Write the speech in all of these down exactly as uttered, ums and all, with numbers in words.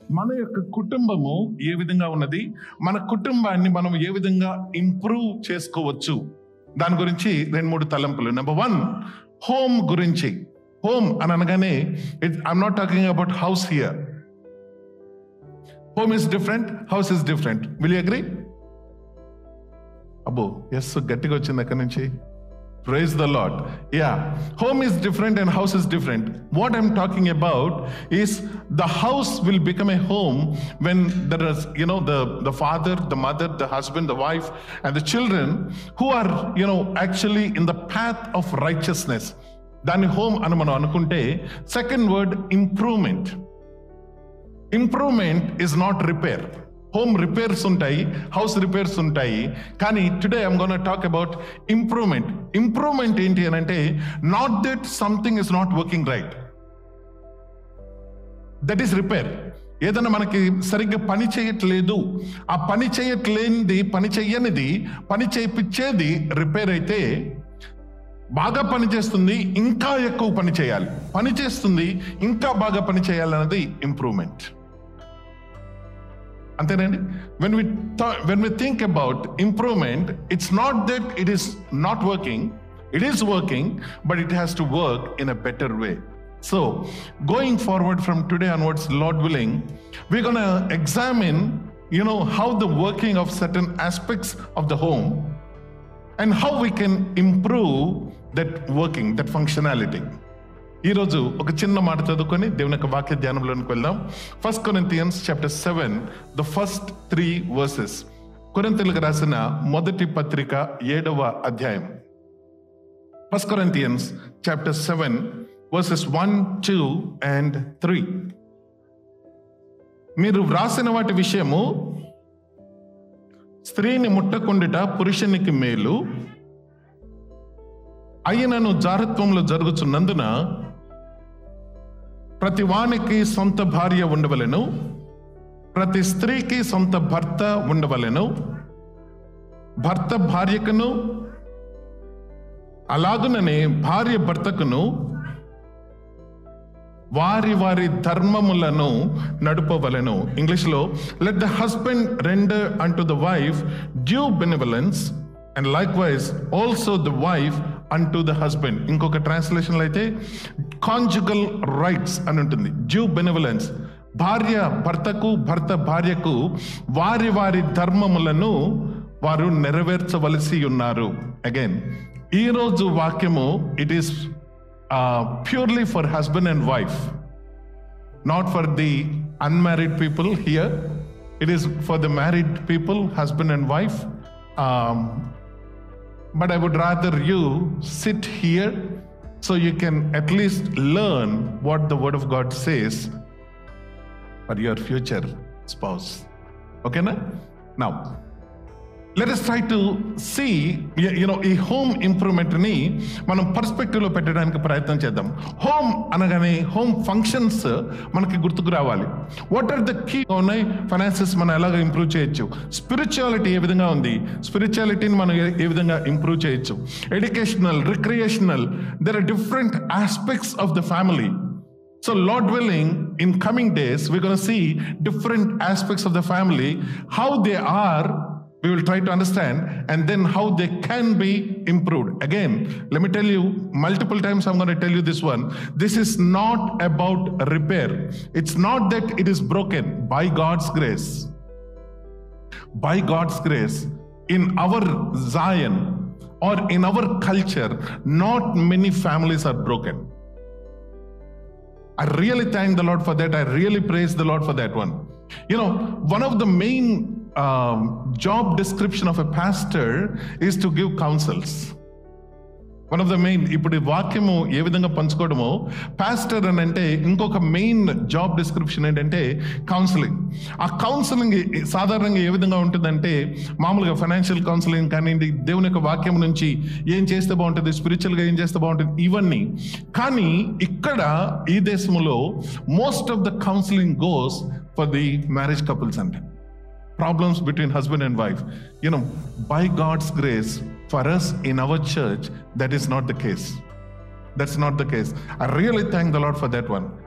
మన యొక్క కుటుంబము ఏ విధంగా ఉన్నది, మన కుటుంబాన్ని మనం ఏ విధంగా ఇంప్రూవ్ చేసుకోవచ్చు, దాని గురించి రెండు మూడు తలంపులు. నెంబర్ వన్, హోమ్ గురించి. హోమ్ అని అనగానే it I'm not talking about house here. Home is different, house is different. Will you agree? అబ్బో ఎస్, గట్టిగా వచ్చింది అక్కడి నుంచి. Praise the Lord. Yeah, home is different and house is different. What I'm talking about is the house will become a home when there is, you know, the, the father, the mother, the husband, the wife, and the children who are, you know, actually in the path of righteousness. Dani home anu manu anukunte. Second word, improvement. Improvement is not repair. Home repairs ఉంటాయి, house repairs ఉంటాయి. కానీ today I'm gonna talk about improvement. Improvement ఏంటి అని అంటే, not that something is not working right, that is repair. ఏదైనా మనకి సరిగ్గా పని చేయట్లేదు, ఆ పని చేయట్లేనిది, పని చెయ్యనిది పని చేయించేది రిపేర్ అయితే, బాగా పని చేస్తుంది ఇంకా ఎక్కువ పని చేయాలి, పని చేస్తుంది ఇంకా బాగా పని చేయాలన్నది ఇంప్రూవ్మెంట్. అంతేనండి. when we th- when we think about improvement, it's not that it is not working, it is working, but it has to work in a better way. So going forward from today onwards, Lord willing, we're going to examine, you know, how the working of certain aspects of the home and how we can improve that working, that functionality. ఈరోజు ఒక చిన్న మాట చదువుకొని దేవుని యొక్క వాక్య ధ్యానంలోనికి వెళ్దాం. First Corinthians chapter seven, the first three verses. కొరింథీయులకు రాసిన మొదటి పత్రిక ఏడవ అధ్యాయం. First Corinthians chapter seven verses one, two and three. మీరు వ్రాసిన వాటి విషయము, స్త్రీని ముట్టకుండుట పురుషునికి మేలు, అయినను జారత్వంలో జరుగుతున్నందున ప్రతి వానికి సొంత భార్య ఉండవలెను, ప్రతి స్త్రీకి సొంత భర్త ఉండవలెను, భర్త భార్యకును అలాగుననే భార్య భర్తకును వారి వారి ధర్మములను నడుపవలెను. ఇంగ్లీష్లో, let the husband render unto the wife due benevolence and likewise also the wife unto the husband. ఇంకొక ట్రాన్స్లేషన్లో అయితే కాంజుగల్ రైట్స్ అని ఉంటుంది. డ్యూ బెనివలెన్స్, భార్య భర్తకు, భర్త భార్యకు వారి వారి ధర్మములను వారు నెరవేర్చవలసి ఉన్నారు. అగైన్ ఈరోజు వాక్యము, it is purely for husband and wife, not for the unmarried people here. It is for the married people, husband and wife. Um, but I would rather you sit here so you can at least learn what the Word of God says for your future spouse. Okay, na? Now, let us try to see, you know, ఈ home improvement ని మనం perspective లో పెట్టడానికి ప్రయత్నం చేద్దాం. Home అనగానే home functions మనకి గుర్తుకు రావాలి. వాట్ ఆర్ ద కీ ఉన్నాయి? ఫైనాన్సెస్ మనం ఎలాగ ఇంప్రూవ్ చేయొచ్చు, స్పిరిచువాలిటీ ఏ విధంగా ఉంది, స్పిరిచువాలిటీని మనం ఏ విధంగా ఇంప్రూవ్ చేయొచ్చు, educational, recreational, there are different aspects of the family. So Lord willing, in coming days we're going to see different aspects of the family, how they are, we will try to understand, and then how they can be improved. Again, let me tell you, multiple times I'm going to tell you this one. This is not about repair. It's not that it is broken. By God's grace, by God's grace, in our Zion or in our culture, not many families are broken. I really thank the Lord for that. I really praise the Lord for that one. You know, one of the main Um, job description of a pastor is to give counsels. One of the main, ఇప్పుడు వాక్యము ఏ విధంగా పంచుకోవడమో, pastor అని అంటే ఇంకొక main job description ఏంటంటే counselling. ఆ counselling సాధారణంగా ఏ విధంగా ఉంటుందంటే, మామూలుగా ఫైనాన్షియల్ కౌన్సిలింగ్ కానివ్వండి, దేవుని యొక్క వాక్యం నుంచి ఏం చేస్తే బాగుంటుంది, స్పిరిచువల్గా ఏం చేస్తే బాగుంటుంది, ఇవన్నీ. కానీ ఇక్కడ ఈ దేశంలో most of the counselling goes for the marriage couples అంటే. Problems between husband and wife. You know, by God's grace, for us in our church, that is not the case. That's not the case. I really thank the Lord for that one.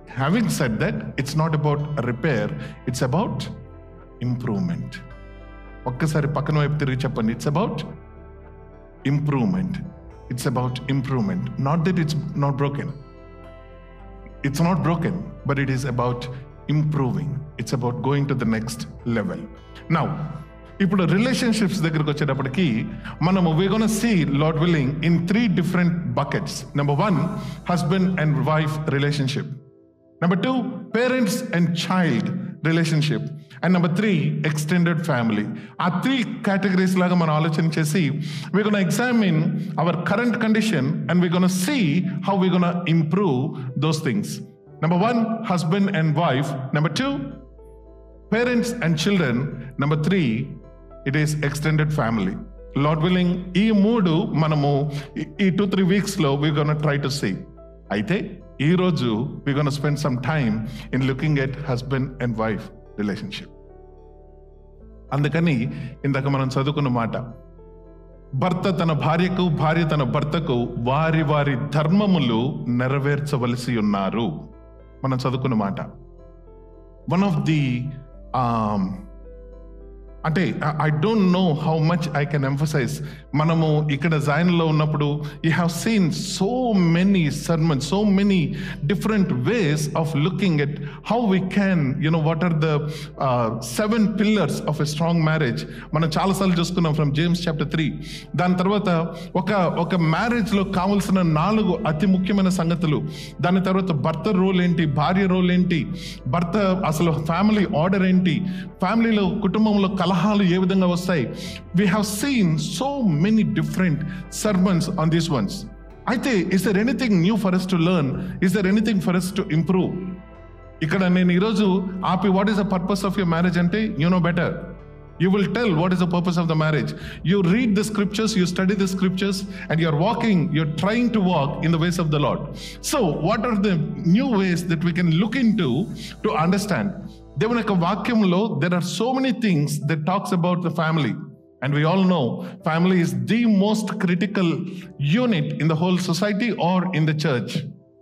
Having said that, it's not about repair, it's about improvement. ఒక్కసారి పక్కన వైపు తిరిగి చెప్పండి, it's about improvement. It's about improvement. Not that it's not broken, it's not broken, but it is about improving. It's about going to the next level. Now ఇప్పుడు relationships దగ్గరకు వచ్చేటప్పటికి మనము we gonna see Lord willing in three different buckets. Number one, husband and wife relationship. Number two, parents and child relationship. And number three, extended family. ఆ three categories లాగా మనం ఆలోచన చేసి వి gonna examine our current condition and we gonna see how we gonna improve those things. Number one, husband and wife. Number two, parents and children. Number three, it is extended family. Lord willing ఈ మూడు మనము ఈ two three weeks లో we gonna try to see. అయితే ఈ రోజు we gonna spend some time in looking at husband and wife relationship. అందుకని ఇందాక మనం చదువుకున్న మాట, భర్త తన భార్యకు, భార్య తన భర్తకు వారి వారి ధర్మములు నెరవేర్చవలసి ఉన్నారు. మనం చదువుకున్న మాట. వన్ ఆఫ్ ది అంటే I don't know how much I can emphasize. మనము ఇక్కడ జాయిన్లో ఉన్నప్పుడు you have seen so many sermons, so many different ways of looking at how we can you know what are the seven pillars of a strong marriage. మనం చాలాసార్లు చూసుకున్నాం from James chapter three. దాని తర్వాత ఒక ఒక మ్యారేజ్లో కావలసిన నాలుగు అతి ముఖ్యమైన సంగతులు. దాని తర్వాత భర్త రోల్ ఏంటి, భార్య రోల్ ఏంటి, భర్త అసలు ఫ్యామిలీ ఆర్డర్ ఏంటి, ఫ్యామిలీలో కుటుంబంలో కలహాలు ఏ విధంగా వస్తాయి. We have seen so many different sermons on these ones. అయితే is there anything new for us to learn? Is there anything for us to improve? ఇక్కడ నేను ఈరోజు ఆపి what is the purpose of your marriage అంటే you know better. You will tell what is the purpose of the marriage. You read the scriptures, you study the scriptures, and you're walking, you're trying to walk in the ways of the Lord. So, what are the new ways that we can look into to understand? దేవుని యొక్క వాక్యంలో there are so many things that talks about the family. And we all know family is the most critical unit in the whole society or in the church.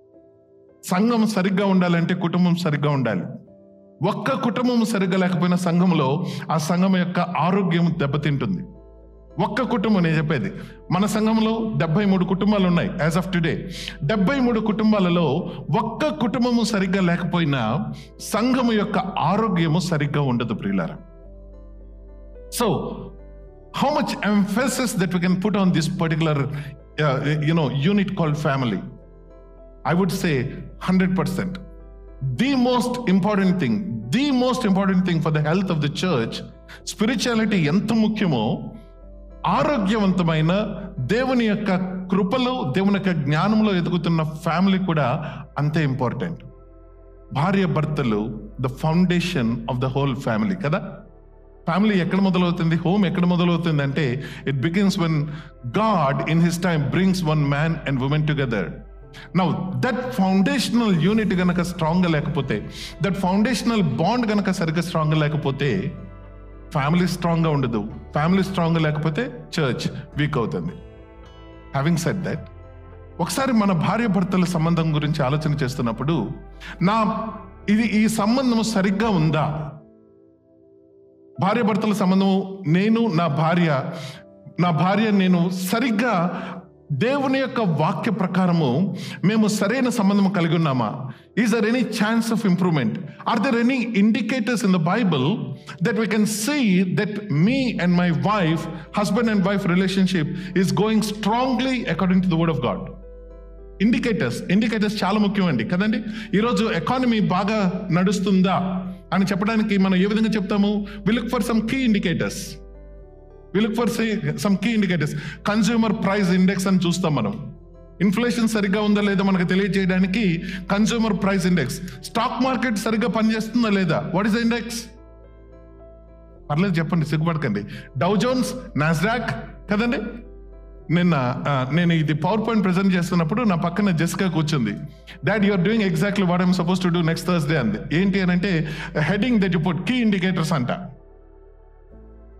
సంఘం సరిగ్గా ఉండాలంటే కుటుంబం సరిగ్గా ఉండాలి. ఒక్క కుటుంబం సరిగ్గా లేకపోయిన సంఘంలో ఆ సంఘం యొక్క ఆరోగ్యం దెబ్బతింటుంది. ఒక్క కుటుంబం, నేను చెప్పేది మన సంఘంలో డెబ్బై మూడు కుటుంబాలు ఉన్నాయి యాజ్ ఆఫ్ టుడే. డెబ్బై మూడు కుటుంబాలలో ఒక్క కుటుంబము సరిగ్గా లేకపోయినా సంఘము యొక్క ఆరోగ్యము సరిగ్గా ఉండదు ప్రియులారా. So how much emphasis that we can put on this particular you know unit called family? I would say hundred percent the most important thing, the most important thing for the health of the church, spirituality ఎంత ముఖ్యమో ఆరోగ్యవంతమైన దేవుని యొక్క కృపలో, దేవుని యొక్క జ్ఞానంలో ఎదుగుతున్న ఫ్యామిలీ కూడా అంతే ఇంపార్టెంట్. భార్య భర్తలు the foundation of the whole family కదా. ఫ్యామిలీ ఎక్కడ మొదలవుతుంది, హోమ్ ఎక్కడ మొదలవుతుంది అంటే it begins when God in his time brings one man and woman together. Now that foundational unit గనక స్ట్రాంగ్ గా లేకపోతే, దట్ ఫౌండేషనల్ బాండ్ గనక సరిగ్గా స్ట్రాంగ్ గా లేకపోతే ఫ్యామిలీ స్ట్రాంగ్ గా ఉండదు. ఫ్యామిలీ స్ట్రాంగ్ గా లేకపోతే చర్చ్ వీక్ అవుతుంది. హ్యావింగ్ సెడ్ దట్, ఒకసారి మన భార్య భర్తల సంబంధం గురించి ఆలోచన చేస్తున్నప్పుడు నా ఇది ఈ సంబంధం సరిగ్గా ఉందా? భార్య భర్తల సంబంధము, నేను నా భార్య నా భార్య నేను సరిగ్గా దేవుని యొక్క వాక్య ప్రకారము మేము సరైన సంబంధం కలిగి ఉన్నామా? Is there any chance of improvement? Are there any indicators in the Bible that we can see that me and my wife, husband and wife relationship is going strongly according to the word of God? Indicators indicators చాలా ముఖ్యం అండి కదండి. ఈరోజు economy బాగా నడుస్తుందా అని చెప్పడానికి మనం ఏ విధంగా చెప్తాము? We look for some key indicators. We look for say some key indicators. Consumer price index అని చూస్తాం మనం. ఇన్ఫ్లేషన్ సరిగ్గా ఉందా లేదా మనకు తెలియజేయడానికి consumer price index. Stock market సరిగ్గా పనిచేస్తుందా లేదా? What is the index? పర్లేదు చెప్పండి, సిగ్గుపడకండి. డౌ జోన్స్, నాస్డాక్ కదండి. నిన్న నేను ఇది పవర్ పాయింట్ ప్రెజెంట్ చేస్తున్నప్పుడు నా పక్కన జెసికా కూర్చుంది. Dad you are doing exactly what I'm supposed to do next Thursday అంది. ఏంటి అని అంటే heading that you put key indicators అంట.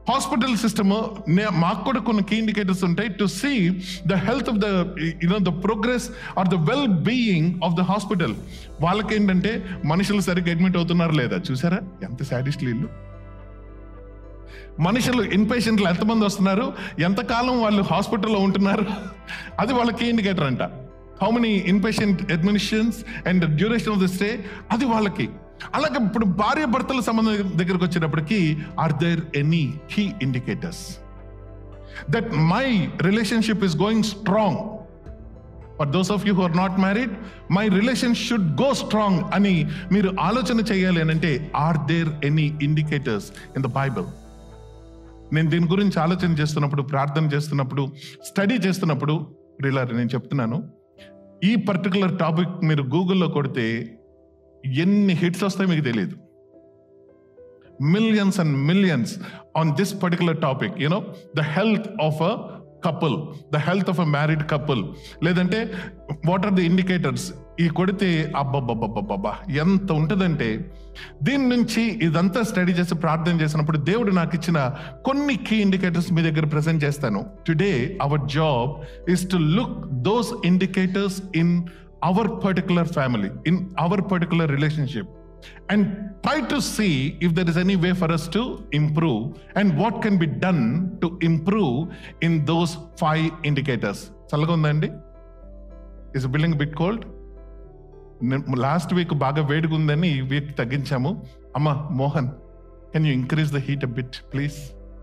హాస్పిటల్ సిస్టమ్ మాకు కూడా కొన్ని కీ ఇండికేటర్స్ ఉంటాయి to see the health of the you know the progress or the well being of the hospital. వాళ్ళకేంటంటే మనుషులు సరిగ్గా అడ్మిట్ అవుతున్నారు లేదా, చూసారా ఎంత సాడిస్టులు ఇల్లు. మనుషులు ఇన్పేషెంట్లు ఎంతమంది వస్తున్నారు, ఎంతకాలం వాళ్ళు హాస్పిటల్లో ఉంటున్నారు, అది వాళ్ళకి ఇండికేటర్ అంట. How many inpatient admissions and duration of the stay, అది వాళ్ళకి. అలాగే ఇప్పుడు భార్య భర్తల సంబంధం దగ్గరకు వచ్చేటప్పటికి, are there any key indicators that my relationship is going strong? For those of you who are not married, my relation should go strong అని మీరు ఆలోచన చేయాలి అని అంటే, are there any indicators in the Bible? నేను దీని గురించి ఆలోచన చేస్తున్నప్పుడు, ప్రార్థన చేస్తున్నప్పుడు, స్టడీ చేస్తున్నప్పుడు ప్రియులారా నేను చెప్తున్నాను, ఈ పర్టికులర్ టాపిక్ మీరు గూగుల్లో కొడితే ఎన్ని హిట్స్ వస్తాయో మీకు తెలియదు. Millions and millions on this particular topic, you know the health of a couple, the health of a married couple, లేదంటే వాట్ ఆర్ ది ఇండికేటర్స్, ఈ కొడితే అబ్బబ్బబ్బబ్బబ్బా ఎంత ఉంటుందంటే. దీని నుంచి ఇదంతా స్టడీ చేసి ప్రార్థన చేసినప్పుడు దేవుడు నాకు ఇచ్చిన కొన్ని కీ ఇండికేటర్స్ మీ దగ్గర ప్రెజెంట్ చేస్తాను. Today our job is to look those indicators in our particular family, in our particular relationship, and try to see if there is any way for us to improve and what can be done to improve in those five indicators. చల్లగా ఉందండి? Is the building a bit cold? Last week బాగా వేడిగా ఉందని ఈ week తగ్గించాము. అమ్మా Mohan, can you increase the heat a bit please?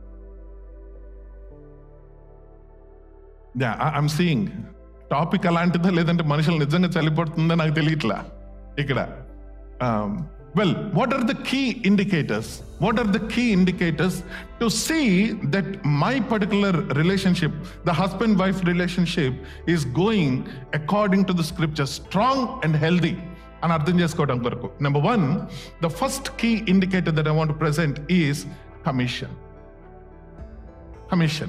Yeah, I'm seeing topic అలాంటిదా లేదంటే మనుషులు నిజంగా చలిపడుతుందా నాకు తెలియట్లా ఇక్కడ. Um, well, what are the key indicators? What are the key indicators to see that my particular relationship, the husband-wife relationship, is going according to the scripture, strong and healthy? And అర్థం చేసుకోవడం వరకు, number one, the first key indicator that I want to present is commission. Commission.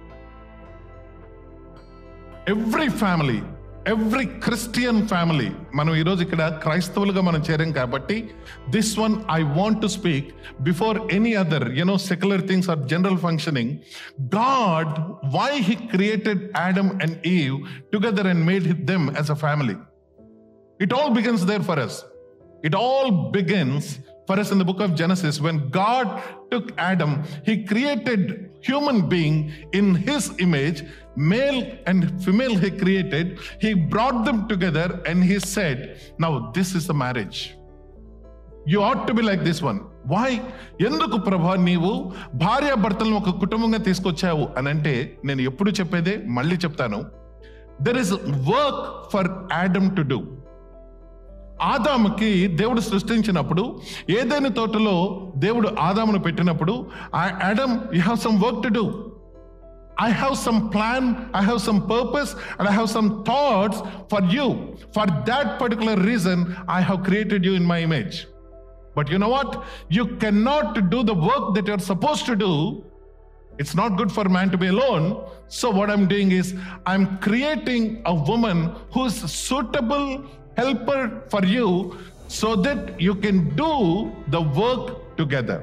Every family, every Christian family, మనం ఈరోజు ఇక్కడ క్రైస్తవులుగా మనం చేరాం కాబట్టి this one I want to speak before any other you know secular things or general functioning. God, why he created Adam and Eve together and made them as a family? It all begins there for us. It all begins for us in the book of Genesis. When God took Adam, he created human being in his image, male and female he created. He brought them together and he said, now this is the marriage. You ought to be like this one. Why? ఎందుకు ప్రభా నీవు భార్య భర్తలను ఒక కుటుంబంగా తీసుకొచ్చావు అని అంటే, నేను ఎప్పుడు చెప్పేదే మళ్ళీ చెప్తాను, there is work for Adam to do. ఆదాముకి దేవుడు సృష్టించినప్పుడు, ఏదైనా తోటలో దేవుడు ఆదామును పెట్టినప్పుడు, Adam, you have some work to do. I have some plan, I have some purpose, and I have some thoughts for you. For that particular reason, I have created you in my image. But you know what? You cannot do the work that you're supposed to do. It's not good for man to be alone. So what I'm doing is, I'm creating a woman who is suitable helper for you so that you can do the work together.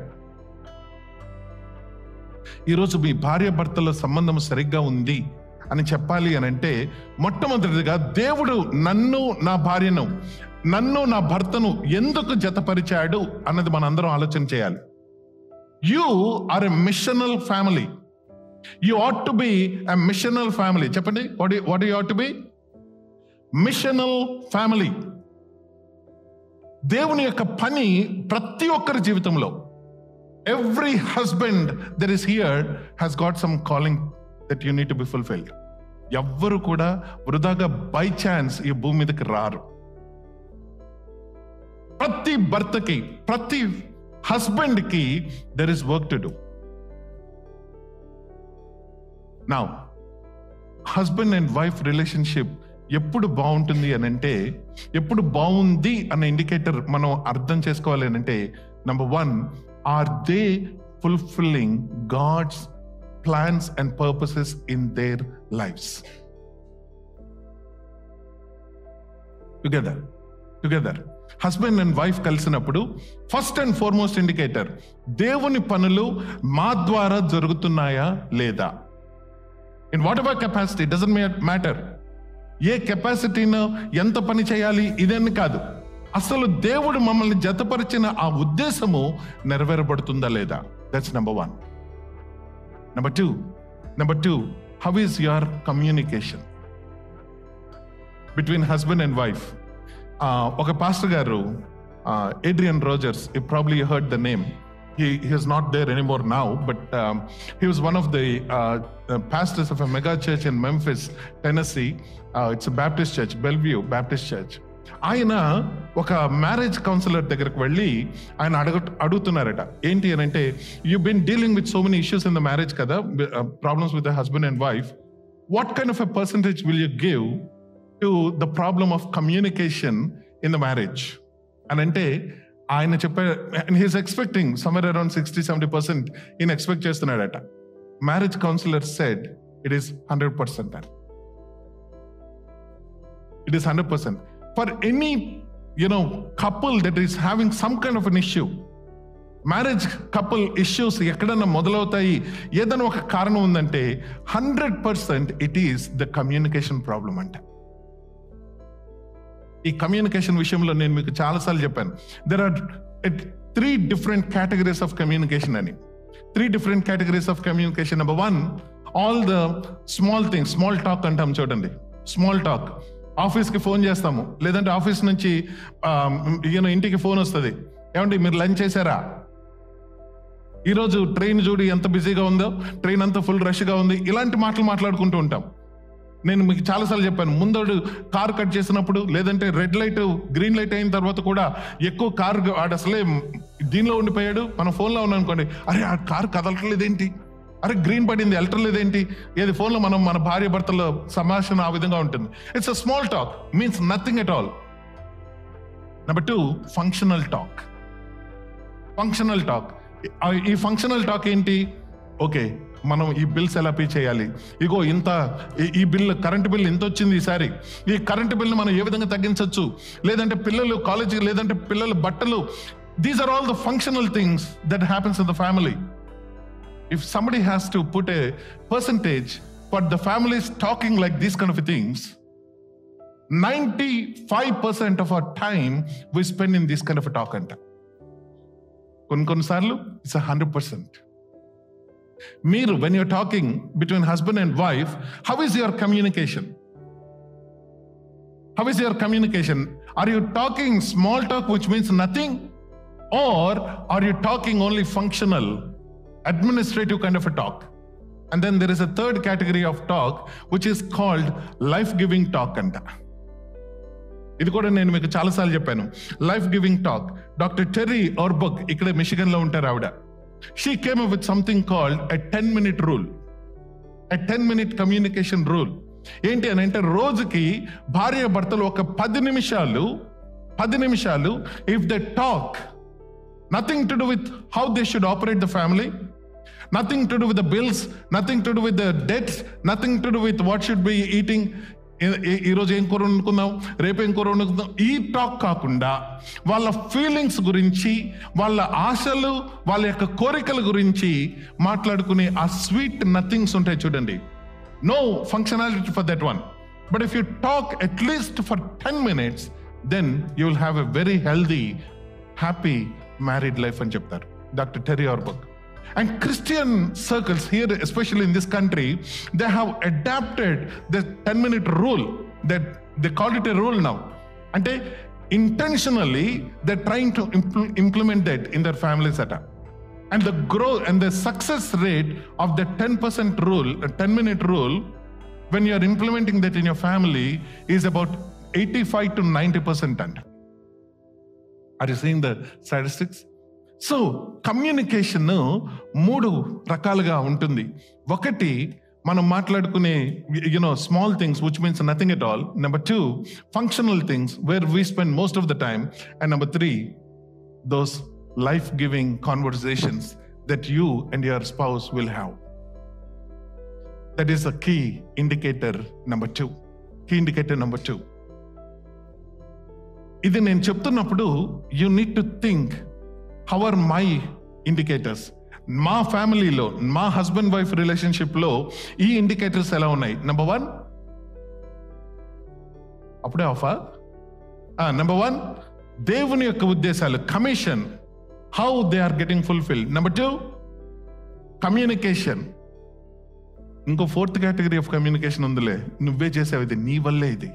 ఈరోజు మీ భార్య భర్తల సంబంధం సరిగ్గా ఉంది అని చెప్పాలి అని అంటే, మొట్టమొదటిగా దేవుడు నన్ను నా భార్యను, నన్ను నా భర్తను ఎందుకు జతపరిచాడు అన్నది మనందరం ఆలోచన చేయాలి. You are a missional family. You ought to be a missional family. చెప్పండి, what what you ought to be? Missional family. దేవుని యొక్క పని ప్రతి ఒక్కరి జీవితంలో, every husband that is here has got some calling that you need to be fulfilled. ఎవ్వరు కూడా వృధాగా బై ఛాన్స్ ఈ భూమి మీదకి రారు. ప్రతి భర్తకి, ప్రతి హస్బెండ్ కి there is work to do. Now, husband and wife relationship ఎప్పుడు బాగుంటుంది అని అంటే, ఎప్పుడు బాగుంది అన్న ఇండికేటర్ మనం అర్థం చేసుకోవాలి అని అంటే, number one, are they fulfilling God's plans and purposes in their lives? Together, together. Husband and wife కలిసినప్పుడు ఫస్ట్ అండ్ ఫార్మోస్ట్ ఇండికేటర్ దేవుని పనులు మా ద్వారా జరుగుతున్నాయా లేదా. In whatever capacity, doesn't matter. ఏ కెపాసిటీను ఎంత పని చేయాలి ఇదని కాదు, అసలు దేవుడు మమ్మల్ని జతపరిచిన ఆ ఉద్దేశము నెరవేరబడుతుందా లేదా. That's number one. Number two number two how is your communication between husband and wife. ఒక పాస్టర్ గారు, Adrian Rogers, you probably heard the name. He, he is not there anymore now, but um, he was one of the uh, uh, pastors of a mega church in Memphis, Tennessee. Uh, it's a Baptist church, Bellevue Baptist Church. ఆయన ఒక marriage councillor దగ్గరకు వెళ్ళి ఆయన అడుగు అడుగుతున్నారట ఏంటి అని అంటే, you been dealing with so many issues in the marriage కదా, problems with the husband and wife. What kind of a percentage will you give to the problem of communication in the marriage అని అంటే, ఆయన చెప్పే he's expecting somewhere around sixty seventy percent ఈయన expect చేస్తున్నాడట. Marriage counsellor said it is hundred percent and it is hundred percent for any you know couple that is having some kind of an issue. Marriage couple issues ఎక్కడన్నా మొదలవుతాయి, ఏదైనా ఒక కారణం ఉందంటే hundred percent it is the communication problem అంట. ఈ communication విషయంలో నేను మీకు చాలాసార్లు చెప్పాను, there are three different categories of communication అని. Three different categories of communication. Number one, all the small things, small talk అంటాం చూడండి. స్మాల్ టాక్, ఆఫీస్కి ఫోన్ చేస్తాము, లేదంటే ఆఫీస్ నుంచి ఈయన ఇంటికి ఫోన్ వస్తుంది, ఏమండి మీరు లంచ్ చేశారా, ఈరోజు ట్రైన్ చూడు ఎంత బిజీగా ఉందో, ట్రైన్ అంతా ఫుల్ రష్గా ఉంది, ఇలాంటి మాటలు మాట్లాడుకుంటూ ఉంటాం. నేను మీకు చాలాసార్లు చెప్పాను, ముందడు కార్ కట్ చేసినప్పుడు, లేదంటే రెడ్ లైట్ గ్రీన్ లైట్ అయిన తర్వాత కూడా ఎక్కువ కార్ ఆడు అసలే దీనిలో ఉండిపోయాడు, మనం ఫోన్లో ఉన్నాం అనుకోండి, అరే ఆ కార్ కదలట్లేదేంటి, అరే గ్రీన్ పడింది వెళ్ళట్లేదేంటి, ఏది ఫోన్లో మనం మన భార్య భర్తల సంభాషణ ఆ విధంగా ఉంటుంది. It's a small talk, means nothing at all. Number two, functional talk. Functional talk, ఈ ఫంక్షనల్ టాక్ ఏంటి, ఓకే మనం ఈ బిల్స్ ఎలా పే చేయాలి, ఇగో ఇంత ఈ బిల్ కరెంట్ బిల్ ఇంత వచ్చింది ఈసారి, ఈ కరెంట్ బిల్ని మనం ఏ విధంగా తగ్గించవచ్చు, లేదంటే పిల్లలు కాలేజీ, లేదంటే పిల్లల బట్టలు. These are all the functional things that happens in the family. If somebody has to put a percentage for the families talking like these kind of things, ninety-five percent of our time we spend in this kind of a talk అంట. కొన్ని కొన్నిసార్లు it's hundred percent. మీరు when you're talking between husband and wife, how is your communication? How is your communication? Are you talking small talk which means nothing, or are you talking only functional, administrative kind of a talk? And then there is a third category of talk which is called life-giving talk anta. ఇది కూడా నేను మీకు చాలాసార్లు చెప్పాను, life giving talk. Doctor Terry Arbuck ఇక్కడ Michigan లో ఉంటారు ఆవిడ. She came up with something called a ten minute rule, a ten minute communication rule. ఏంటి అని అంటే, రోజుకి భార్య భర్తలు ఒక పది నిమిషాలు పది నిమిషాలు if they talk, nothing to do with how they should operate the family, nothing to do with the bills, nothing to do with the debts, nothing to do with what should be eating, ఈరోజు ఏం కూర వండుకుందాం, రేపు ఏం కూర వండుకుందాం, ఈ talk కాకుండా వాళ్ళ feelings గురించి, వాళ్ళ ఆశలు, వాళ్ళ యొక్క కోరికల గురించి మాట్లాడుకునే ఆ స్వీట్ నథింగ్స్ ఉంటాయి చూడండి. No functionality for that one, but if you talk at least for ten minutes, then you will have a very healthy happy married life అని చెప్తారు doctor Terry Arbuck. And Christian circles here, especially in this country, they have adapted the ten minute rule, that they call it a rule now. And intentionally they're trying to impl- implement that in their families at. And the growth and the success rate of the ten percent rule, ten minute rule, when you are implementing that in your family, is about eighty-five to ninety percent. Are you seeing the statistics? So communication మూడు రకాలుగా ఉంటుంది. ఒకటి మనం మాట్లాడుకునే you know small things which means nothing at all. Number two, functional things where we spend most of the time. And number three, those life giving conversations that you and your spouse will have. That is a key indicator number two. Key indicator number two. ఇది నేను చెప్తున్నప్పుడు you need to think how are my indicators. మా ఫ్యామిలీలో, మా husband wife రిలేషన్షిప్లో ఈ indicators ఎలా ఉన్నాయి? నెంబర్ వన్, అప్పుడే ఆఫా నెంబర్ వన్, దేవుని యొక్క ఉద్దేశాలు, commission, how they are getting fulfilled. Number two, communication. ఇంకో ఫోర్త్ కేటగిరీ ఆఫ్ కమ్యూనికేషన్ ఉందిలే, నువ్వే చేసావు, ఇది నీ వల్లే, ఇది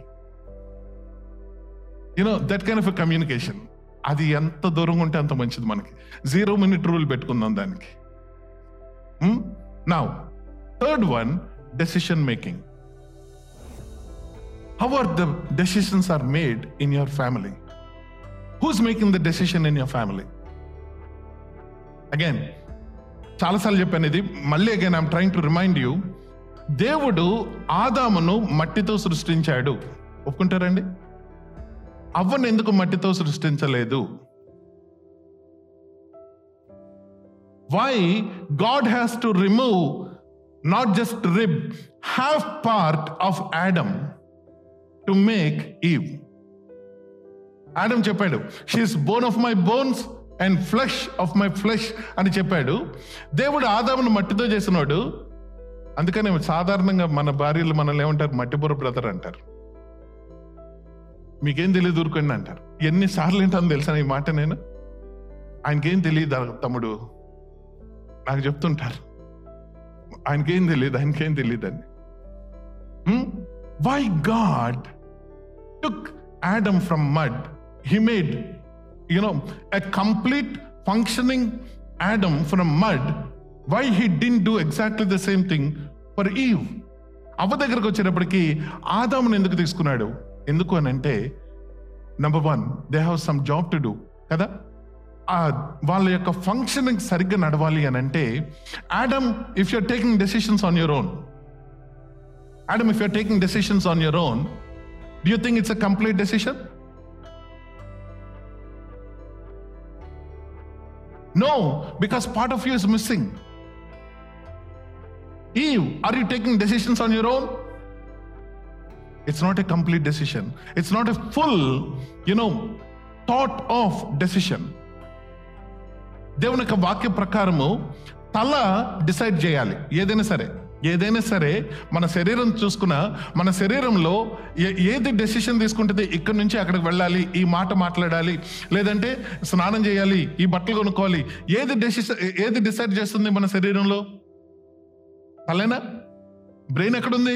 you know that kind of a communication. అది ఎంత దూరంగా ఉంటే అంత మంచిది మనకి. జీరో మినిట్ రూల్ పెట్టుకుందాం దానికి. Now third one, decision making. How are the decisions are made in your family? Who's making the decision in your family? Again, చాలాసార్లు చెప్పాను ఇది, మళ్ళీ again I'm trying to remind you. దేవుడు ఆదామును మట్టితో సృష్టించాడు, ఒప్పుకుంటారండి? అవ్వను ఎందుకు మట్టితో సృష్టించలేదు? Why God has to remove not just rib, half part of Adam to make Eve. Adam చెప్పాడు, she is bone of my bones and flesh of my flesh అని చెప్పాడు. దేవుడు ఆదామును మట్టితో చేసినాడు. అందుకని సాధారణంగా మన భార్యలు మనల్ని ఏమంటారు? మట్టిబుర్ర బ్రదర్ అంటారు. మీకేం తెలియదు, ఊరుకోండి అంటారు. ఎన్నిసార్లు ఏంటని తెలుసా ఈ మాట నేను? ఆయనకేం తెలియదు తమ్ముడు, నాకు చెప్తుంటారు. ఆయనకేం తెలియదు, ఆయనకేం తెలియదు అని. Why God took Adam from mud? He made, you know, a complete functioning Adam from mud. Why he didn't do exactly the same thing for Eve? అవ్వ దగ్గరకు వచ్చేటప్పటికి ఆదామును ఎందుకు తీసుకున్నాడు? ఎందుకు అని అంటే, number one, they have some job to do కదా. వాళ్ళ యొక్క ఫంక్షనింగ్ సరిగ్గా నడవాలి అని అంటే, Adam, if you're taking decisions on your own, Adam, if you're taking decisions on your own, do you think it's a complete decision? No, because part of you is missing. Eve, are you taking decisions on your own? It's not a complete decision. It's not a full, you know, thought of decision. దేవుని యొక్క వాక్య ప్రకారము తల decide చేయాలి. ఏదైనా సరే ఏదైనా సరే మన శరీరం చూసుకున్నా, మన శరీరంలో ఏది డెసిషన్ తీసుకుంటుంది, ఇక్కడి నుంచి అక్కడికి వెళ్ళాలి, ఈ మాట మాట్లాడాలి, లేదంటే స్నానం చేయాలి, ఈ బట్టలు కొనుక్కోవాలి, ఏది డెసిషన్ ఏది డిసైడ్ చేస్తుంది మన శరీరంలో? తలేనా? బ్రెయిన్ ఎక్కడుంది?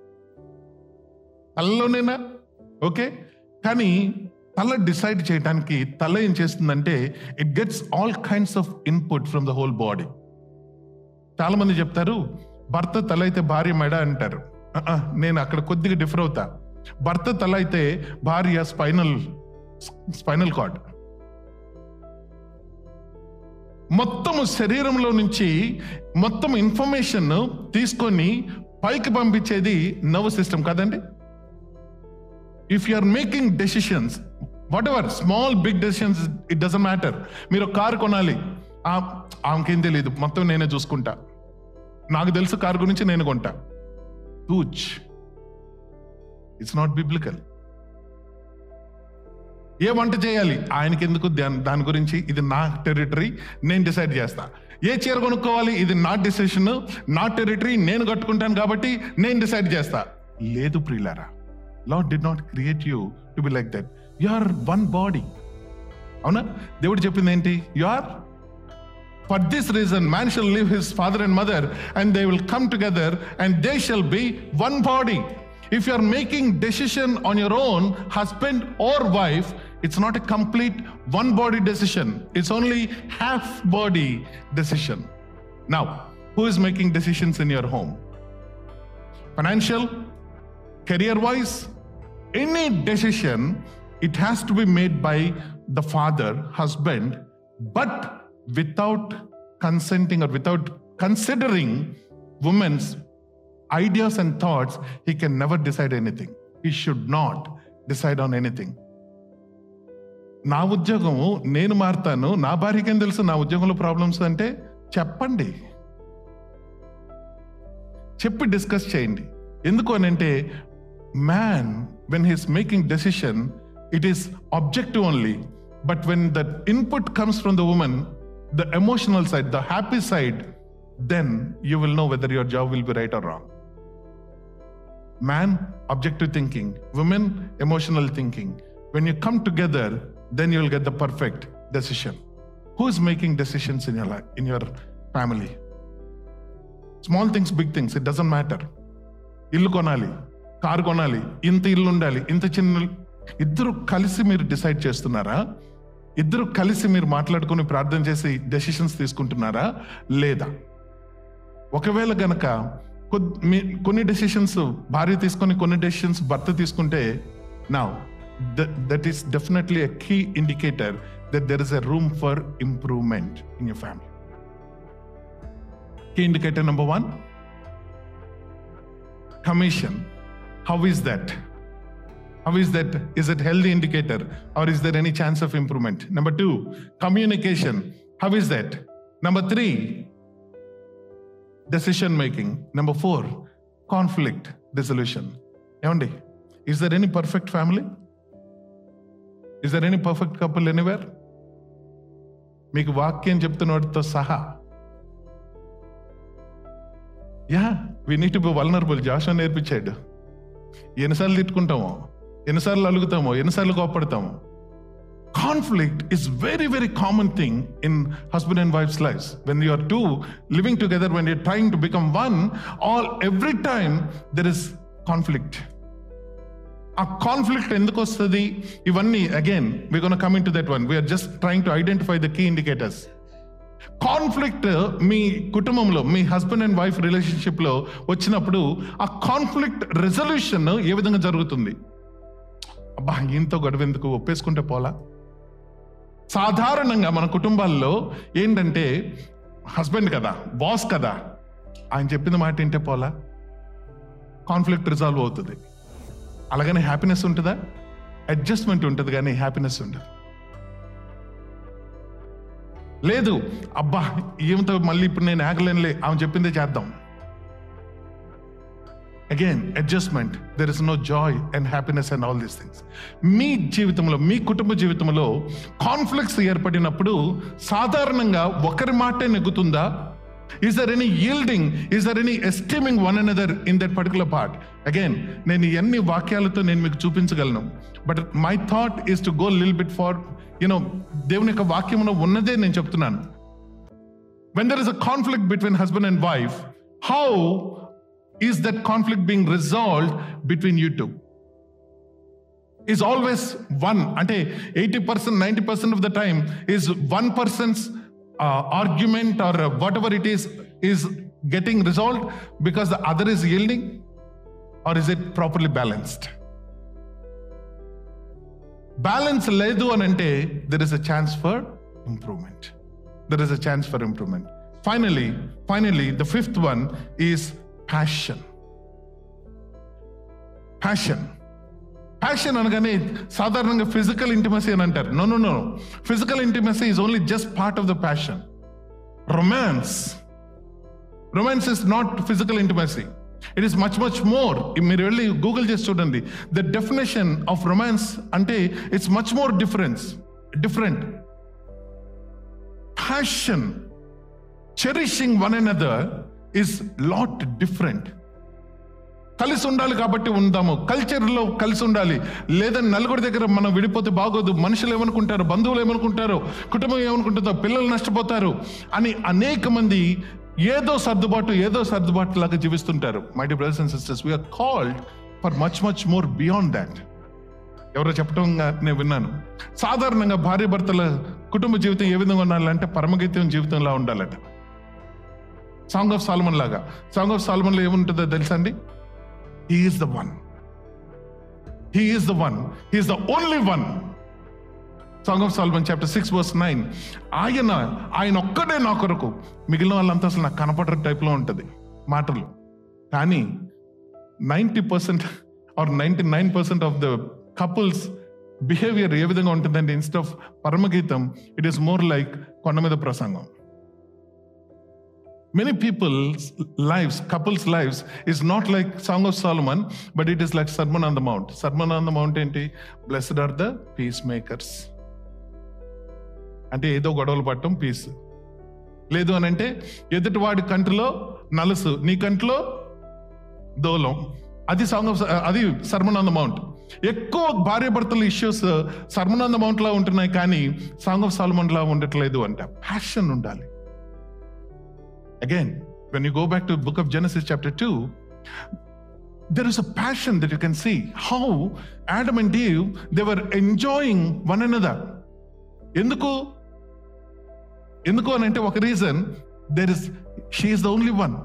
తలలోనేనా? ఓకే, కానీ తల డిసైడ్ చేయడానికి తల ఏం చేస్తుందంటే, it gets all kinds of input from the whole body. చాలా మంది చెప్తారు, భర్త తల అయితే భార్య మెడ అంటారు. నేను అక్కడ కొద్దిగా డిఫర్ అవుతా. భర్త తల అయితే భార్య స్పైనల్ స్పైనల్ కార్డ్. మొత్తము శరీరంలో నుంచి మొత్తం ఇన్ఫర్మేషన్ తీసుకొని పైకి పంపించేది నర్వస్ సిస్టమ్ కదండి. If you are making decisions, whatever small big decisions, it doesn't matter. మీరు కారు కొనాలి, ఆమెకేం తెలియదు, మొత్తం నేనే చూసుకుంటా, నాకు తెలుసు కారు గురించి, నేను కొంటా. టూచ్, ఇట్స్ నాట్ బిబ్లికల్. ఏ వంట చేయాలి, ఆయనకి ఎందుకు దాని గురించి, ఇది నా టెరిటరీ, నేను డిసైడ్ చేస్తా. ఏ చీర కొనుక్కోవాలి, ఇది నా డిసిషన్, నా టెరిటరీ, నేను కట్టుకుంటాను కాబట్టి నేను డిసైడ్ చేస్తా. లేదు ప్రియులారా, Lord did not create you to be like that. You are one body. అవునా? దేవుడు చెప్పింది ఏంటి? You are For this reason, man shall leave his father and mother, and they will come together, and they shall be one body. If you are making decision on your own, husband or wife, it's not a complete one body decision. It's only half body decision. Now, who is making decisions in your home? Financial, career-wise, any decision, it has to be made by the father, husband, but without consenting or without considering women's ideas and thoughts, he can never decide anything. He should not decide on anything. నా ఉద్యోగము నేను మారుతాను, నా భార్యకేం తెలుసు నా ఉద్యోగంలో problems అంటే? చెప్పండి, చెప్పి డిస్కస్ చేయండి. ఎందుకు అని అంటే, man when he's making decision, it is objective only. But when the input comes from the woman, the emotional side, the happy side, then you will know whether your job will be right or wrong. Man, objective thinking. Women, emotional thinking. When you come together, then you will get the perfect decision. Who is making decisions in your life, in your family? Small things, big things, it doesn't matter. ఇల్లు కొనాలి, car కొనాలి, ఇంత ఇల్లు ఉండాలి, ఇంత చిన్న, ఇద్దరు కలిసి మీరు డిసైడ్ చేస్తున్నారా? ఇద్దరు కలిసి మీరు మాట్లాడుకుని ప్రార్థన చేసి డెసిషన్స్ తీసుకుంటున్నారా లేదా? ఒకవేళ గనక కొన్ని డెసిషన్స్ భార్య తీసుకొని కొన్ని డెసిషన్స్ భర్త తీసుకుంటే, now that is definitely a key indicator that there is a room for improvement in your family. Key indicator number one, commission. How is that? How is that? Is it healthy indicator or is there any chance of improvement? Number two, communication. How is that? Number three, decision making. Number four, conflict resolution. Yavandi, is there any perfect family? Is there any perfect couple anywhere? Meeku vakyam cheptunnadto saha. Yeah we need to be vulnerable. Joshua నేర్పించాడు. ఎన్నిసార్లు తిట్టుకుంటామో, ఎన్నిసార్లు అలుగుతామో, ఎన్నిసార్లు కోప్పడతామో. Conflict is very very common thing in husband and wife's lives. When you are two living together, when you're trying to become one, all every time there is conflict. A conflict ఎందుకు వస్తుంది? ఇవన్నీ again we're going to come into that one. We are just trying to identify the key indicators. Conflict మీ కుటుంబంలో, మీ husband and wife relationship లో వచ్చినప్పుడు ఆ conflict resolution ఏ విధంగా జరుగుతుంది? అబ్బా ఇంత గొడవ ఎందుకు, ఒప్పేసుకుంటే పోలా. సాధారణంగా మన కుటుంబాల్లో ఏంటంటే, హస్బెండ్ కదా, బాస్ కదా, ఆయన చెప్పిన మాట వింటే పోలా, కాన్ఫ్లిక్ట్ రిజాల్వ్ అవుతుంది. అలాగనే హ్యాపీనెస్ ఉంటుందా? అడ్జస్ట్మెంట్ ఉంటుంది కానీ హ్యాపీనెస్ ఉండదు. లేదు, అబ్బా ఏమితో మళ్ళీ ఇప్పుడు నేను ఆగలేనులే, ఆమె చెప్పిందే చేద్దాం. Again adjustment. There is no joy and happiness and all these things. మీ జీవితంలో, మీ కుటుంబ జీవితంలో కాన్ఫ్లిక్ట్స్ ఏర్పడినప్పుడు సాధారణంగా ఒకరి మాటే నెగ్గుతుందా? Is there any yielding? Is there any esteeming one another in that particular part? Again, నేను ఎన్ని వాక్యాలతో నేను మీకు చూపించగలను. But my thought is to go a little bit for, you know, దేవుని యొక్క వాక్యంలో ఉన్నదే నేను చెప్తున్నాను. When there is a conflict between husband and wife, how is that conflict being resolved between you two? Is always one, అంటే eighty percent, ninety percent of the time is one person's Uh, argument or uh, whatever it is is getting resolved because the other is yielding, or is it properly balanced? Balance ledu anante, there is a chance for improvement. There is a chance for improvement. Finally, finally, the fifth one is passion. Passion. Passion అనగానే సాధారణంగా physical intimacy అని అంటారు. No no no physical intimacy is only just part of the passion. Romance romance is not physical intimacy. It is much much more. మీరు వెళ్ళి Google చేసి చూడండి. The definition of romance అంటే it's much more difference different. Passion, cherishing one another is lot different. కలిసి ఉండాలి కాబట్టి ఉందాము, కల్చర్లో కలిసి ఉండాలి. లేదని నలుగురి దగ్గర మనం విడిపోతే బాగోదు, మనుషులు ఏమనుకుంటారు, బంధువులు ఏమనుకుంటారు, కుటుంబం ఏమనుకుంటుందో, పిల్లలు నష్టపోతారు అని అనేక మంది ఏదో సర్దుబాటు ఏదో సర్దుబాటు లాగా జీవిస్తుంటారు. My dear brothers and sisters, we are called for much much more beyond that. ఎవరో చెప్పడంగా నేను విన్నాను, సాధారణంగా భార్య భర్తల కుటుంబ జీవితం ఏ విధంగా ఉండాలంటే పరమగీతం జీవితంలా ఉండాలట. సాంగ్ ఆఫ్ సాల్మన్ లాగా. సాంగ్ ఆఫ్ సాల్మన్లో ఏముంటుందో తెలుసా అండి? He is the one. He is the one. He is the only one. Song of Solomon chapter six verse nine. ఆయన ఆయన ఒక్కడే నా కొరకు, మిగిలిన వాళ్ళంతా అసలు నాకు కనపడర టైప్లో ఉంటుంది మాటలు. కానీ ninety percent or ninety nine percent of the couples behaviour ఏ విధంగా ఉంటుందంటే, ఇన్స్టెడ్ ఆఫ్ పరమగీతం ఇట్ ఈస్ మోర్ లైక్ కొండ మీద ప్రసంగం. Many people's lives, couples' lives is not like Song of Solomon, but it is like Sermon on the Mount. Sermon on the Mount ఏంటి? Blessed are the peacemakers. అంటే ఏదో గొడవలు పట్టడం piece. లేదు అని అంటే ఎదుటివాడి కంటిలో నలుసు, నీ కంటిలో దోలం. అది సాంగ్ ఆఫ్ అది సర్మన్ ఆన్ ద మౌంట్. ఎక్కువ భార్య భర్తల issues sermon on the mount లా ఉంటున్నాయి, కానీ సాంగ్ ఆఫ్ సాల్మన్ లా ఉండట్లేదు అంట. ప్యాషన్ ఉండాలి. Again, when you go back to the book of Genesis chapter two, there is a passion that you can see how Adam and Eve, they were enjoying one another. Enduku enduku anante oka reason, there is she is the only one.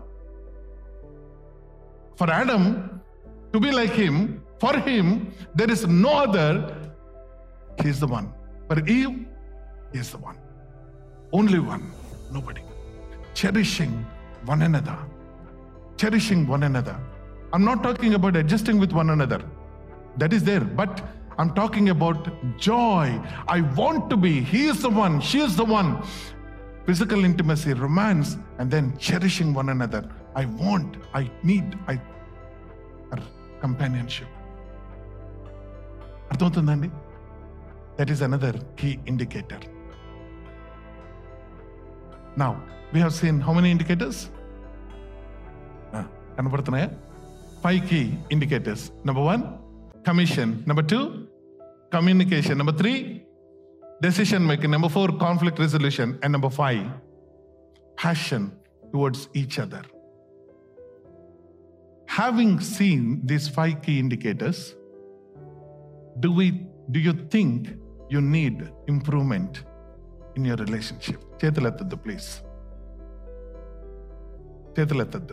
For Adam to be like him, for him there is no other. He is the one. For Eve, he is the one. Only one, nobody. Cherishing one another. Cherishing one another. I'm not talking about adjusting with one another. That is there. But I'm talking about joy. I want to be. He is the one. She is the one. Physical intimacy, romance, and then cherishing one another. I want, I need, I companionship. అర్థమవుతుందండి? That is another key indicator. Now, we have seen how many indicators? కనపడుతున్నాయా? Five key indicators. Number one, commission. Number two, communication. Number three, decision making. Number four, conflict resolution. And number five, passion towards each other. Having seen these five key indicators, do we, do you think you need improvement in your relationship? చేతులెత్తద్దు please. చేతులెత్తద్దు.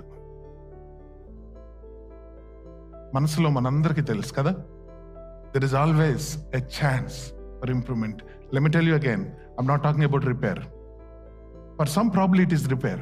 మనసులో మనందరికీ తెలుసు కదా, there is always a chance for improvement. Let me tell you again, I'm not talking about repair. For some probably it is repair.